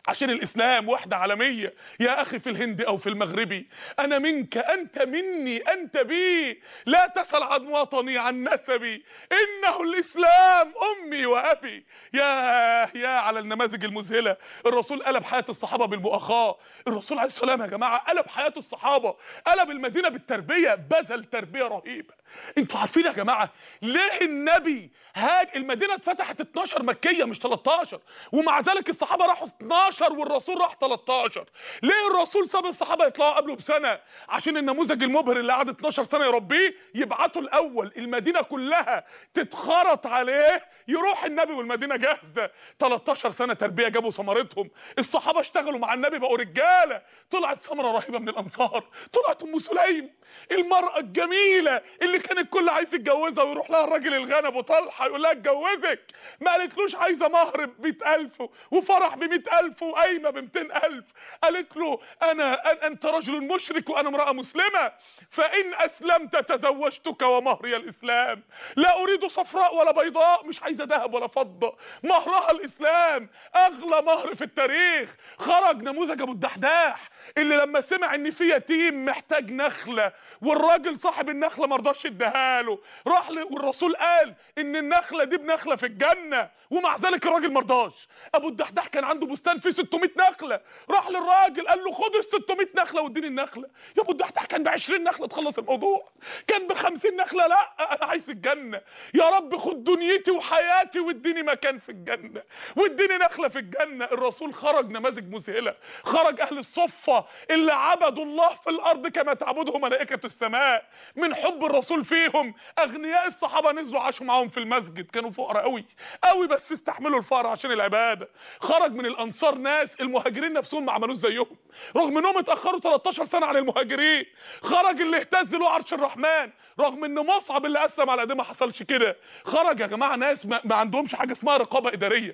عشان الإسلام وحدة عالمية. يا أخي في الهند أو في المغربي، أنا منك أنت مني أنت بي، لا تسأل عن وطني عن نسبي، إنه الإسلام أمي وأبي. يا يا على النماذج المذهلة. الرسول قلب حياة الصحابة بالمؤاخاة. الرسول عليه السلام يا جماعة قلب حياة الصحابة، قلب المدينة بالتربية، بذل تربية رهيبة. انتوا عارفين يا جماعة ليه النبي هاج المدينة اتفتحت اتناشر مكية مش تلتاشر، ومع ذلك الصحابة راحوا اتناشر والرسول راح تلتاشر؟ ليه الرسول ساب الصحابة يطلعوا قبله بسنة؟ عشان النموذج المبهر اللي قعد اتناشر سنة يربيه يبعته الأول المدينة كلها تتخرط عليه، يروح النبي والمدينة جاهزة. تلتاشر سنة تربية جابوا ثمرتهم. الصحابة اشتغلوا مع النبي بقوا رجالة. طلعت ثمرة رهيبة من الأنصار، طلعت أم سليم المرأة الجميلة اللي كان الكل عايز يتجوزها، ويروح لها الراجل الغني ابو طلحه يقول لها اتجوزك، ما قالتلوش عايزه مهر ب مئة ألف وفرح ب مئة ألف وقايمه ب مئتين ألف، قالت له انا أن انت رجل مشرك وانا امراه مسلمه، فان اسلمت تزوجتك ومهري الاسلام، لا اريد صفراء ولا بيضاء، مش عايزه ذهب ولا فضه، مهرها الاسلام، اغلى مهر في التاريخ. خرج نموذج ابو الدحداح اللي لما سمع ان في يتيم محتاج نخله والراجل صاحب النخله ما رضاش يديها له، راح ل... والرسول قال ان النخله دي بنخله في الجنه، ومع ذلك الراجل ما رضاش. ابو الدحداح كان عنده بستان فيه ستمائة نخله، راح للراجل قال له خد ال ستمائة نخله واديني النخله. يا ابو الدحداح كان ب عشرين نخله تخلص الموضوع، كان ب خمسين نخله، لا انا عايز الجنه يا رب، خد دنيتي وحياتي واديني مكان في الجنه واديني نخله في الجنه. الرسول خرج نماذج مذهله، خرج اهل الصفه اللي عبدوا الله في الارض كما تعبده ملائكه السماء من حب الرسول فيهم. اغنياء الصحابه نزلوا عاشوا معاهم في المسجد، كانوا فقراء قوي قوي بس استحملوا الفقر عشان العباده. خرج من الانصار ناس المهاجرين نفسهم ما عملوش زيهم رغم انهم اتاخروا تلتاشر سنه عن المهاجرين. خرج اللي اهتز له عرش الرحمن رغم ان مصعب اللي اسلم على ايديه ما حصلش كده. خرج يا جماعه ناس ما, ما عندهمش حاجه اسمها رقابه اداريه،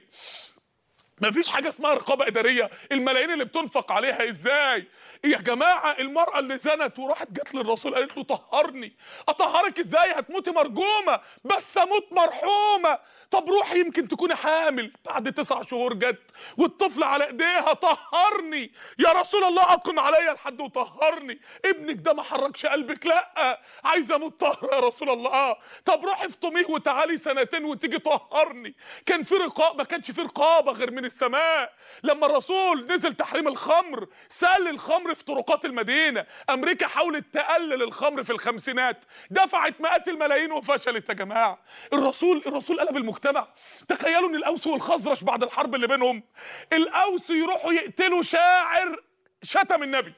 ما فيش حاجه اسمها رقابه اداريه. الملايين اللي بتنفق عليها ازاي يا جماعه؟ المراه اللي زنت وراحت جت للرسول قالت له طهرني. اطهرك ازاي؟ هتموتي مرجومه بس اموت مرحومه. طب روحي يمكن تكوني حامل. بعد تسع شهور جت والطفل على ايديها، طهرني يا رسول الله، اقم عليا الحد وطهرني. ابنك ده ما حركش قلبك؟ لا عايزه اموت طهر يا رسول الله. طب روحي افطميه وتعالي سنتين وتيجي طهرني. كان في رقابه؟ ما كانش في رقابه غير من السماء. لما الرسول نزل تحريم الخمر سال الخمر في طرقات المدينه. امريكا حاولت تقلل الخمر في الخمسينات، دفعت مئات الملايين وفشلت يا جماعه. الرسول الرسول قلب المجتمع. تخيلوا ان الاوس والخزرج بعد الحرب اللي بينهم، الاوس يروحوا يقتلوا شاعر شتم النبي،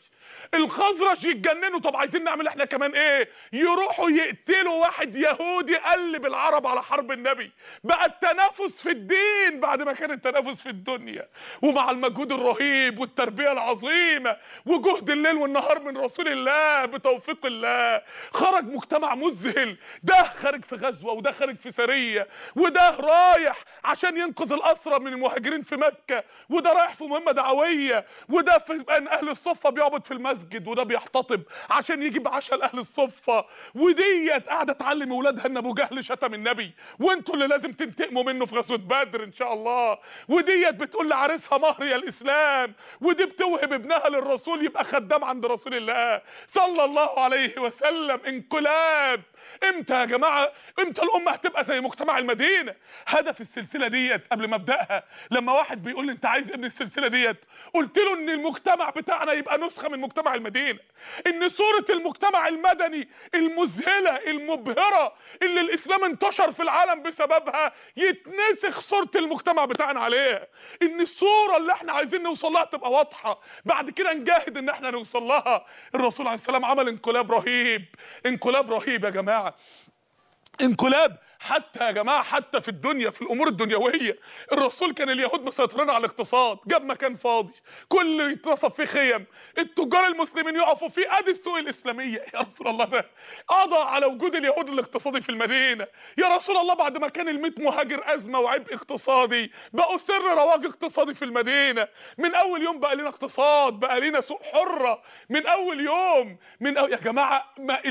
الخزرج يتجننوا طب عايزين نعمل احنا كمان ايه؟ يروحوا يقتلوا واحد يهودي قلب العرب على حرب النبي. بقى التنافس في الدين بعد ما كان التنافس في الدنيا. ومع المجهود الرهيب والتربية العظيمة وجهد الليل والنهار من رسول الله بتوفيق الله، خرج مجتمع مذهل. ده خارج في غزوة وده خارج في سرية، وده رايح عشان ينقذ الأسرى من المهاجرين في مكة، وده رايح في مهمة دعوية، وده في أهل الصفة بيعبد في المسجد، وده بيحتطب عشان يجيب عشاء لاهل الصفه، وديت قاعده تعلم اولادها ان ابو جهل شتم النبي وانتوا اللي لازم تنتقموا منه في غزوه بدر ان شاء الله، وديت بتقول لعريسها مهري الاسلام، ودي بتوهب ابنها للرسول يبقى خدام عند رسول الله صلى الله عليه وسلم. انقلاب. امتى يا جماعه؟ امتى الامه هتبقى زي مجتمع المدينه؟ هدف السلسله ديت قبل ما ابداها، لما واحد بيقول لي انت عايز ابن السلسله ديت، قلت له ان المجتمع بتاعنا يبقى نسخه من مجتمع المدينه، ان صوره المجتمع المدني المذهله المبهره اللي الاسلام انتشر في العالم بسببها يتنسخ صوره المجتمع بتاعنا عليها، ان الصوره اللي احنا عايزين نوصل لها تبقى واضحه، بعد كده نجاهد ان احنا نوصل لها. الرسول عليه السلام عمل انقلاب رهيب، انقلاب رهيب يا جماعه، انقلاب حتى يا جماعه حتى في الدنيا في الامور الدنيويه. الرسول كان اليهود مسيطرين على الاقتصاد، جاب مكان فاضي كله يتنصب فيه خيم، التجار المسلمين يقفوا فيه، ادي السوق الاسلاميه. يا رسول الله ده قضى على وجود اليهود الاقتصادي في المدينه. يا رسول الله بعد ما كان الميت مهاجر ازمه وعبء اقتصادي، بقوا سر رواج اقتصادي في المدينه. من اول يوم بقى لنا اقتصاد، بقى لنا سوق حره من اول يوم. من أول يا جماعه ما ال ال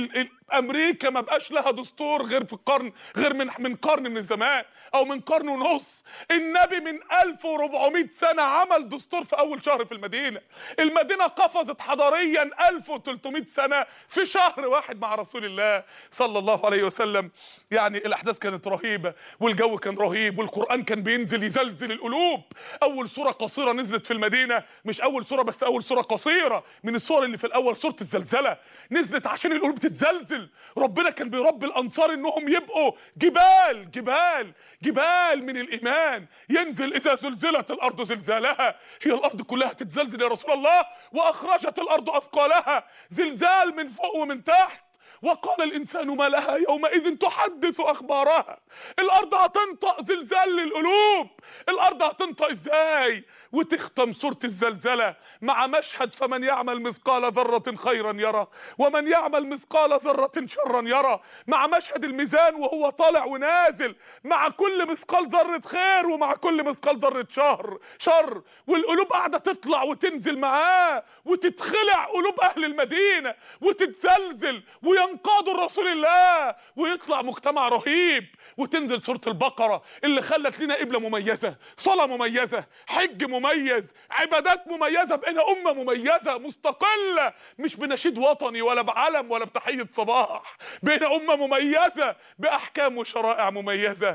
امريكا ما بقاش لها دستور غير في القرن غير من من قرن من الزمان او من قرن ونص. النبي من ألف وأربعمائة سنه عمل دستور في اول شهر في المدينه. المدينه قفزت حضاريا ألف وثلاثمائة سنه في شهر واحد مع رسول الله صلى الله عليه وسلم. يعني الاحداث كانت رهيبه والجو كان رهيب والقران كان بينزل يزلزل القلوب. اول سوره قصيره نزلت في المدينه، مش اول سوره بس، اول سوره قصيره من السور اللي في الاول، سوره الزلزله، نزلت عشان القلوب تتزلزل. ربنا كان بيربي الانصار انهم يبقوا جبال جبال جبال من الايمان. ينزل اذا زلزلت الارض زلزالها، هي الارض كلها تتزلزل يا رسول الله، واخرجت الارض اثقالها، زلزال من فوق ومن تحت. وقال الانسان ما لها يومئذ تحدث اخبارها. الارض هتنطق زلزال للقلوب. الارض هتنطق ازاي؟ وتختم سوره الزلزله مع مشهد فمن يعمل مثقال ذره خيرا يرى ومن يعمل مثقال ذره شرا يرى، مع مشهد الميزان وهو طالع ونازل، مع كل مثقال ذره خير ومع كل مثقال ذره شر شر والقلوب قاعده تطلع وتنزل معاه، وتتخلع قلوب اهل المدينه وتتزلزل وينقادوا رسول الله، ويطلع مجتمع رهيب. وتنزل سورة البقرة اللي خلت لنا قبلة مميزة، صلاة مميزة، حج مميز، عبادات مميزة، بقينا أمة مميزة مستقلة، مش بنشيد وطني ولا بعلم ولا بتحية صباح، بقينا أمة مميزة بأحكام وشرائع مميزة.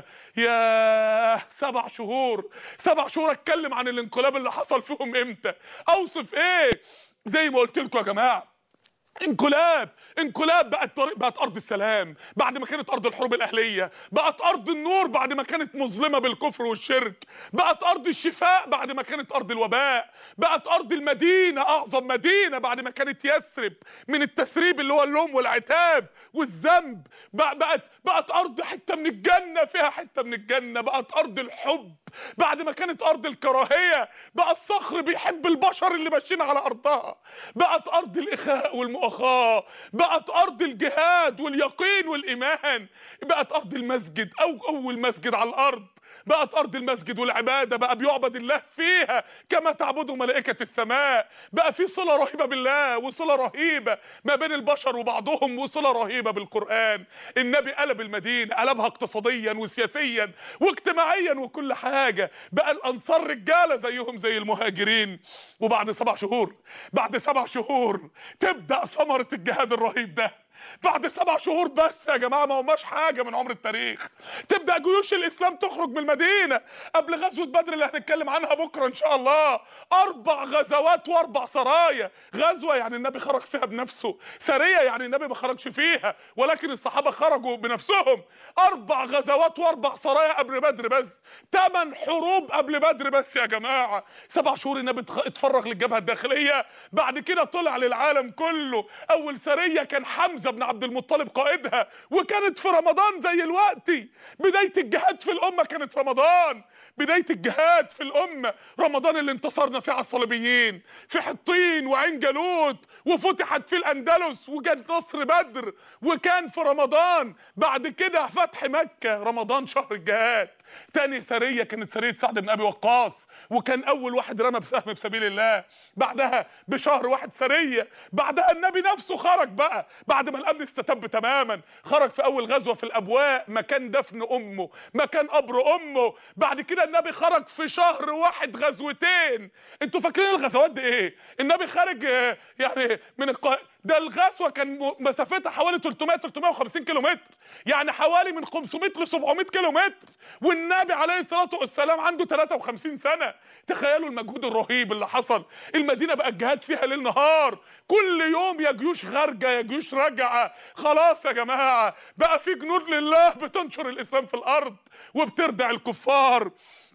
يا سبع شهور سبع شهور اتكلم عن الانقلاب اللي حصل فيهم امتى؟ اوصف ايه؟ زي ما قلت لكم يا جماعة، انقلاب انقلاب بقت طريق، بقت ارض السلام بعد ما كانت ارض الحروب الاهليه، بقت ارض النور بعد ما كانت مظلمه بالكفر والشرك، بقت ارض الشفاء بعد ما كانت ارض الوباء، بقت ارض المدينه اعظم مدينه بعد ما كانت يثرب من التسريب اللي هو اللوم والعتاب والذنب، بقت بقت ارض حته من الجنه، فيها حته من الجنه، بقت ارض الحب بعد ما كانت ارض الكراهيه، بقى الصخر بيحب البشر اللي ماشيين على ارضها، بقت ارض الاخاء والمؤاخاه، بقت ارض الجهاد واليقين والايمان، بقت ارض المسجد او اول مسجد على الارض، بقت ارض المسجد والعباده، بقى بيعبد الله فيها كما تعبده ملائكه السماء، بقى في صله رهيبه بالله وصله رهيبه ما بين البشر وبعضهم وصله رهيبه بالقران. النبي قلب المدينه، قلبها اقتصاديا وسياسيا واجتماعيا وكل حاجه، بقى الانصار رجاله زيهم زي المهاجرين. وبعد سبع شهور بعد سبع شهور تبدا ثمره الجهاد الرهيب ده. بعد سبع شهور بس يا جماعه، ما هماش حاجه من عمر التاريخ، تبدا جيوش الاسلام تخرج من المدينه قبل غزوه بدر اللي هنتكلم عنها بكره ان شاء الله. اربع غزوات واربع سرايا. غزوه يعني النبي خرج فيها بنفسه، سريه يعني النبي ما خرجش فيها ولكن الصحابه خرجوا بنفسهم. اربع غزوات واربع سرايا قبل بدر بس، ثمان حروب قبل بدر بس يا جماعه. سبع شهور النبي اتفرغ للجبهه الداخليه، بعد كده طلع للعالم كله. اول سريه كان حمزه بن عبد المطلب قائدها، وكانت في رمضان زي الوقت. بداية الجهاد في الأمة كانت رمضان، بداية الجهاد في الأمة رمضان اللي انتصرنا فيه على الصليبيين في حطين وعين جالوت، وفتحت في الأندلس، وجاء نصر بدر وكان في رمضان. بعد كده فتح مكة، رمضان شهر الجهاد. تاني سرية كانت سرية سعد بن أبي وقاص، وكان أول واحد رمى بسهم بسبيل الله. بعدها بشهر واحد سرية، بعدها النبي نفسه خرج بقى بعد ما الامن استتب تماما، خرج في اول غزوه في الابواء مكان دفن امه، مكان قبر امه. بعد كده النبي خرج في شهر واحد غزوتين. انتوا فاكرين الغزوات دي ايه؟ النبي خارج يعني من الق... ده الغزوه كان مسافتها حوالي ثلاثمائة ثلاثمائة وخمسين كيلو متر، يعني حوالي من خمسمائة ل سبعمائة كيلو متر، والنبي عليه الصلاه والسلام عنده ثلاثة وخمسين سنه. تخيلوا المجهود الرهيب اللي حصل. المدينه بقى الجهاد فيها ليل نهار، كل يوم يا جيوش خارجه يا جيوش راجعه. خلاص يا جماعه بقى في جنود لله بتنشر الاسلام في الارض وبتردع الكفار.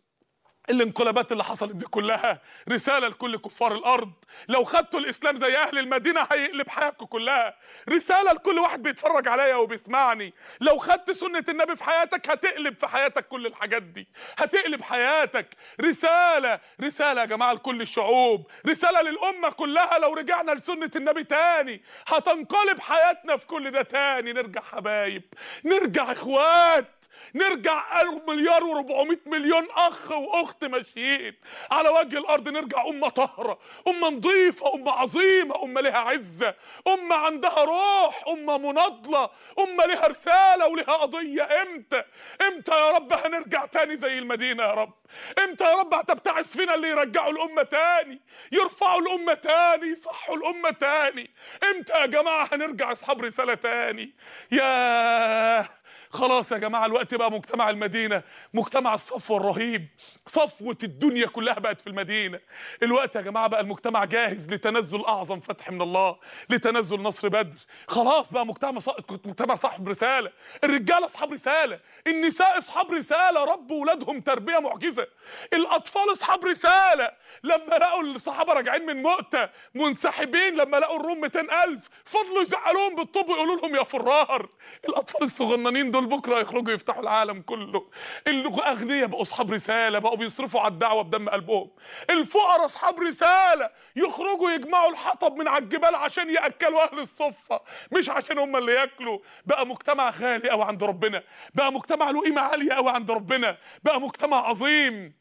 الانقلابات اللي حصلت دي كلها رسالة لكل كفار الأرض، لو خدتوا الإسلام زي أهل المدينة هيقلب حياتكم كلها. رسالة لكل واحد بيتفرج عليا وبيسمعني، لو خدت سنة النبي في حياتك هتقلب في حياتك كل الحاجات دي، هتقلب حياتك. رسالة رسالة يا جماعة لكل الشعوب، رسالة للأمة كلها. لو رجعنا لسنة النبي تاني هتنقلب حياتنا في كل ده تاني. نرجع حبايب، نرجع إخوات، نرجع مليار وربعمائة مليون أخ وأخت ضغط ماشيين على وجه الارض نرجع امه طاهره، امه نظيفه، امه عظيمه، امه لها عزه، امه عندها روح، امه مناضله، امه لها رساله ولها قضيه. امتى امتى يا رب هنرجع تاني زي المدينه يا رب؟ امتى يا رب هتبتعث فينا اللي يرجعوا الامه تاني، يرفعوا الامه تاني، يصحوا الامه تاني؟ امتى يا جماعه هنرجع اصحاب رساله تاني؟ يا خلاص يا جماعه الوقت بقى مجتمع المدينه مجتمع الصفوه الرهيب، صفوه الدنيا كلها بقت في المدينه. الوقت يا جماعه بقى المجتمع جاهز لتنزل اعظم فتح من الله، لتنزل نصر بدر. خلاص بقى مجتمع ص... مجتمع صاحب رساله، الرجاله اصحاب رساله، النساء اصحاب رساله ربوا ولادهم تربيه معجزه، الاطفال اصحاب رساله. لما لقوا الصحابه راجعين من مؤتة منسحبين، لما لقوا الروم مئتين ألف فضلوا يزعلوهم بالطوب ويقولوا لهم يا فرار. الاطفال الصغننين دول بكره يخرجوا يفتحوا العالم كله. الاغنياء بقوا اصحاب رساله، بقوا بيصرفوا على الدعوه بدم قلبهم. الفقراء اصحاب رساله، يخرجوا يجمعوا الحطب من على الجبال عشان ياكلوا اهل الصفه، مش عشان هم اللي ياكلوا. بقى مجتمع غالي قوي عند ربنا، بقى مجتمع له قيمه عاليه قوي عند ربنا، بقى مجتمع عظيم.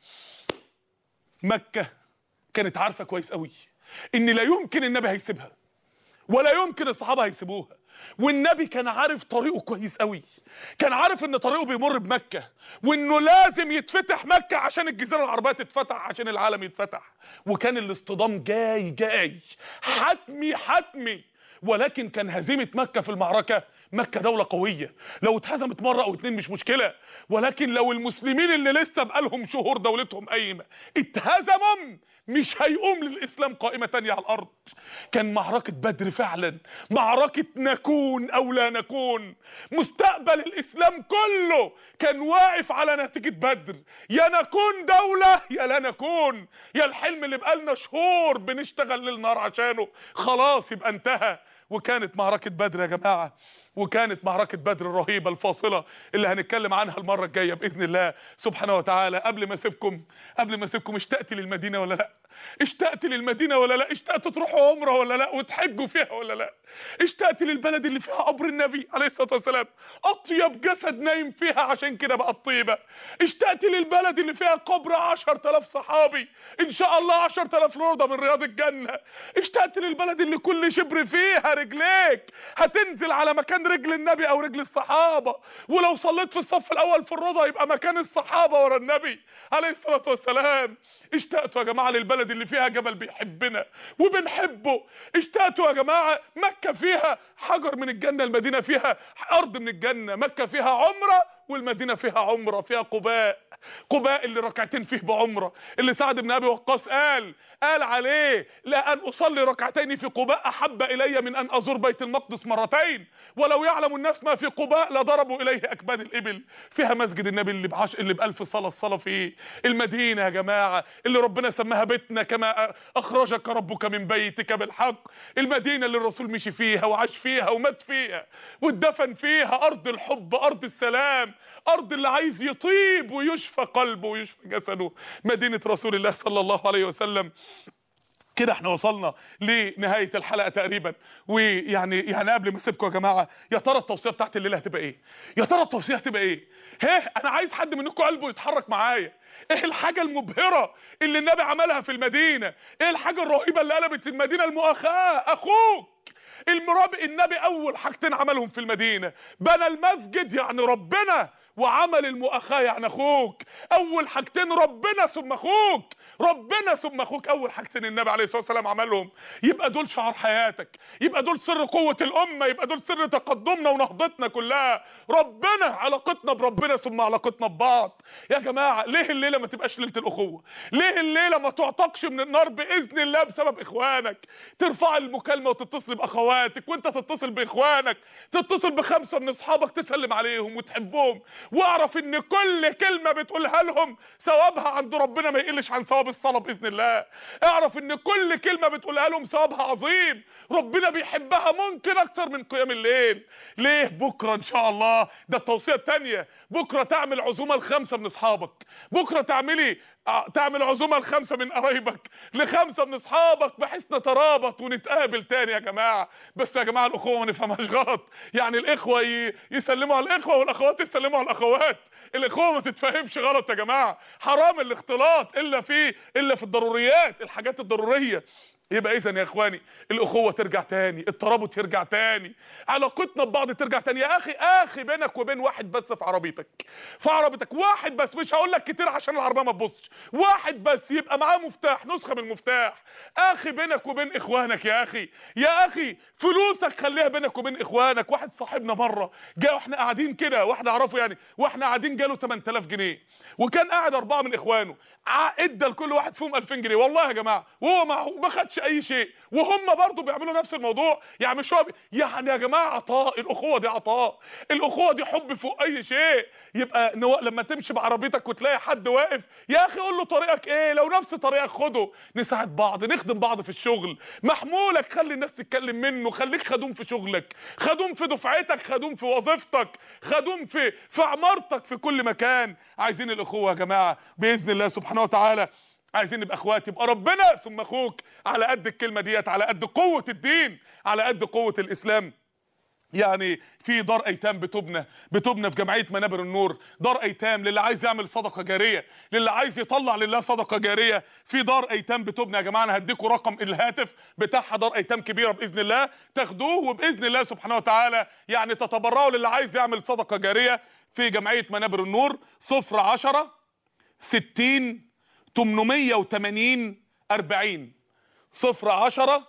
مكه كانت عارفه كويس قوي ان لا يمكن النبي هيسيبها ولا يمكن الصحابه هيسيبوها، والنبي كان عارف طريقه كويس قوي، كان عارف ان طريقه بيمر بمكه، وانه لازم يتفتح مكه عشان الجزيره العربيه تتفتح، عشان العالم يتفتح. وكان الاصطدام جاي جاي حتمي حتمي. ولكن كان هزيمه مكه في المعركه، مكه دوله قويه، لو اتهزمت مره او اتنين مش مشكله، ولكن لو المسلمين اللي لسه بقالهم شهور دولتهم قايمه اتهزموا، مش هيقوم للاسلام قائمه تانيه على الارض. كان معركه بدر فعلا معركه نكون او لا نكون، مستقبل الاسلام كله كان واقف على نتيجه بدر. يا نكون دوله يا لا نكون، يا الحلم اللي بقالنا شهور بنشتغل ليل نهار عشانه خلاص يبقى انتهى. وكانت معركه بدر يا جماعه، وكانت معركة بدر الرهيبة الفاصلة اللي هنتكلم عنها المرة الجاية بإذن الله سبحانه وتعالى. قبل ما اسيبكم قبل ما اسيبكم اشتقت للمدينة ولا لا؟ اشتقت للمدينة ولا لا؟ اشتقت تروحوا عمرة ولا لا وتحجوا فيها ولا لا؟ اشتقت للبلد اللي فيها قبر النبي عليه الصلاة والسلام، أطيب جسد نايم فيها عشان كده بقت طيبة. اشتقت للبلد اللي فيها قبر عشرة آلاف صحابي، إن شاء الله عشرة آلاف روضة من رياض الجنة. اشتقت للبلد اللي كل شبر فيها رجليك هتنزل على مكان رجل النبي او رجل الصحابه، ولو صليت في الصف الاول في الروضه يبقى مكان الصحابه ورا النبي عليه الصلاه والسلام. اشتقتوا يا جماعه للبلد اللي فيها جبل بيحبنا وبنحبه. اشتقتوا يا جماعه مكه فيها حجر من الجنه، المدينه فيها ارض من الجنه. مكه فيها عمره والمدينه فيها عمره، فيها قباء، قباء اللي ركعتين فيه بعمره، اللي سعد بن ابي وقاص قال قال عليه لأن اصلي ركعتين في قباء احب الي من ان ازور بيت المقدس مرتين، ولو يعلم الناس ما في قباء لضربوا اليه اكباد الابل. فيها مسجد النبي اللي بعش اللي بألف صلاه الصلاه فيه. المدينه يا جماعه اللي ربنا سماها بيتنا كما اخرجك ربك من بيتك بالحق، المدينه اللي الرسول مشي فيها وعاش فيها ومات فيها واتدفن فيها، ارض الحب، ارض السلام، ارض اللي عايز يطيب ويشفى قلبه ويشفى جسده، مدينه رسول الله صلى الله عليه وسلم. كده احنا وصلنا لنهايه الحلقه تقريبا، ويعني يعني قبل ما اسيبكم يا جماعه، يا ترى التوصيه بتاعت الليله هتبقى ايه؟ يا ترى التوصيه هتبقى ايه؟ هيه انا عايز حد منكم قلبه يتحرك معايا. ايه الحاجه المبهره اللي النبي عملها في المدينه؟ ايه الحاجه الرهيبه اللي قلبت المدينه؟ المؤاخاه، اخوك المرابي. النبي اول حاجتين عملهم في المدينه، بنى المسجد يعني ربنا، وعمل المؤاخاه يعني اخوك. اول حاجتين ربنا ثم اخوك، ربنا ثم اخوك، اول حاجتين النبي عليه الصلاه والسلام عملهم. يبقى دول شعار حياتك، يبقى دول سر قوه الامه، يبقى دول سر تقدمنا ونهضتنا كلها. ربنا، علاقتنا بربنا ثم علاقتنا ببعض. يا جماعه ليه الليله ما تبقاش ليله الاخوه؟ ليه الليله ما تعتقش من النار باذن الله بسبب اخوانك؟ ترفع المكالمه وتتصل باخواتك، وانت تتصل باخوانك، تتصل بخمسه من اصحابك تسلم عليهم وتحبهم، واعرف ان كل كلمه بتقولها لهم ثوابها عند ربنا ما يقلش عن ثواب الصلاه باذن الله. اعرف ان كل كلمه بتقولها لهم ثوابها عظيم، ربنا بيحبها ممكن اكتر من قيام الليل. ليه؟ بكره ان شاء الله، ده التوصيه الثانيه، بكره تعمل عزومه لخمسه من اصحابك، بكره تعملي تعمل عزومه لخمسه من قرايبك، لخمسه من اصحابك، بحيث نترابط ونتقابل تاني يا جماعه. بس يا جماعه الاخوه ما نفهمهاش غلط، يعني الاخوه يسلموا على الاخوه والاخوات يسلموا على الاخوات، الاخوه ما تتفهمش غلط يا جماعه. حرام الاختلاط الا في الا في الضروريات، الحاجات الضروريه. يبقى اذا يا اخواني الاخوه ترجع تاني، الترابط يرجع تاني، علاقتنا ببعض ترجع تاني. يا اخي اخي بينك وبين واحد بس في عربيتك، في عربيتك واحد بس، مش هقول لك كتير عشان العربيه ما تبصش، واحد بس يبقى معاه مفتاح، نسخه من المفتاح. اخي بينك وبين اخوانك يا اخي، يا اخي فلوسك خليها بينك وبين اخوانك. واحد صاحبنا مره جه واحنا قاعدين كده، واحد اعرفه يعني، واحنا قاعدين جاله تمن تلاف جنيه، وكان قاعد اربعه من اخوانه، ادى لكل واحد فيهم ألفين جنيه والله يا جماعه، وهو ما خدش اي شيء، وهم برضه بيعملوا نفس الموضوع. يعني مش هو بي... يعني يا جماعه عطاء، الاخوه دي عطاء، الاخوه دي حب فوق اي شيء. يبقى نو... لما تمشي بعربيتك وتلاقي حد واقف، يا اخي قول له طريقك ايه، لو نفس طريقك خده، نساعد بعض، نخدم بعض في الشغل. محمولك خلي الناس تتكلم منه، خليك خدوم في شغلك، خدوم في دفعتك، خدوم في وظيفتك، خدوم في في عمارتك، في كل مكان. عايزين الاخوه يا جماعه باذن الله سبحانه وتعالى، عايزين نبقى اخوات، يبقى ربنا ثم اخوك. على قد الكلمه ديت، على قد قوه الدين، على قد قوه الاسلام. يعني في دار ايتام بتبنى بتبنى في جمعيه منابر النور، دار ايتام للي عايز يعمل صدقه جاريه، للي عايز يطلع لله صدقه جاريه. في دار ايتام بتبنى يا جماعه، انا هديكم رقم الهاتف بتاعها، دار ايتام كبيره باذن الله تاخدوه، وباذن الله سبحانه وتعالى يعني تتبرعوا للي عايز يعمل صدقه جاريه في جمعيه منابر النور. صفر عشرة ستين تمنمية وتمانين أربعين، صفر عشرة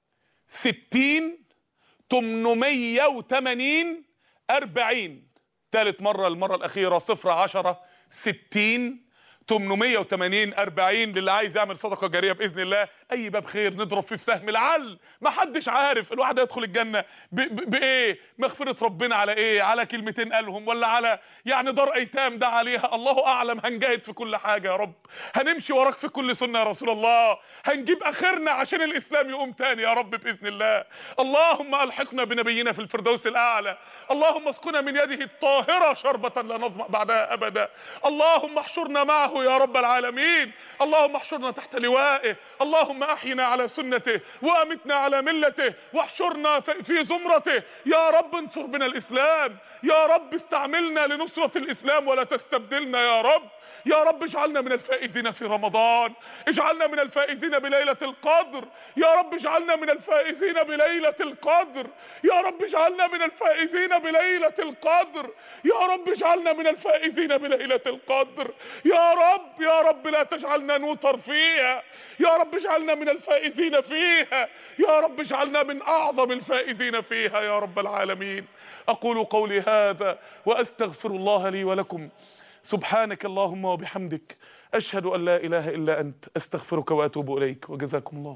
ستين تمنمية وتمانين أربعين. تالت مرة المرة الأخيرة، صفر عشرة ستين تمنمية وتمانين أربعين، للي عايز يعمل صدقة جارية بإذن الله. أي باب خير نضرب فيه في سهم، لعل ما حدش عارف الواحد هيدخل الجنة بإيه، مغفرة ربنا على إيه، على كلمتين قالهم، ولا على يعني دار أيتام ده عليها، الله أعلم. هنجاهد في كل حاجة يا رب، هنمشي وراك في كل سنة يا رسول الله، هنجيب آخرنا عشان الإسلام يقوم تاني يا رب بإذن الله. اللهم ألحقنا بنبينا في الفردوس الأعلى، اللهم اسقنا من يده الطاهرة شربة لا نظمأ بعدها أبدا، اللهم احشرنا معه يا رب العالمين، اللهم احشرنا تحت لوائه، اللهم احينا على سنته وامتنا على ملته، واحشرنا في زمرته يا رب. انصر بنا الاسلام يا رب، استعملنا لنصرة الاسلام ولا تستبدلنا يا رب. يا رب اجعلنا من الفائزين في رمضان، اجعلنا من الفائزين بليلة القدر يا رب، اجعلنا من الفائزين بليلة القدر يا رب، اجعلنا من الفائزين بليلة القدر يا رب، اجعلنا من الفائزين بليلة القدر يا رب. يا رب لا تجعلنا نوتر فيها يا رب، اجعلنا من الفائزين فيها يا رب، اجعلنا من اعظم الفائزين فيها يا رب العالمين. اقول قولي هذا واستغفر الله لي ولكم. سبحانك اللهم وبحمدك، أشهد أن لا إله إلا أنت، أستغفرك وأتوب إليك، وجزاكم الله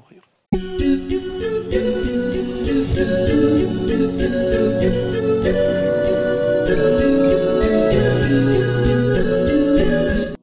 خيرا.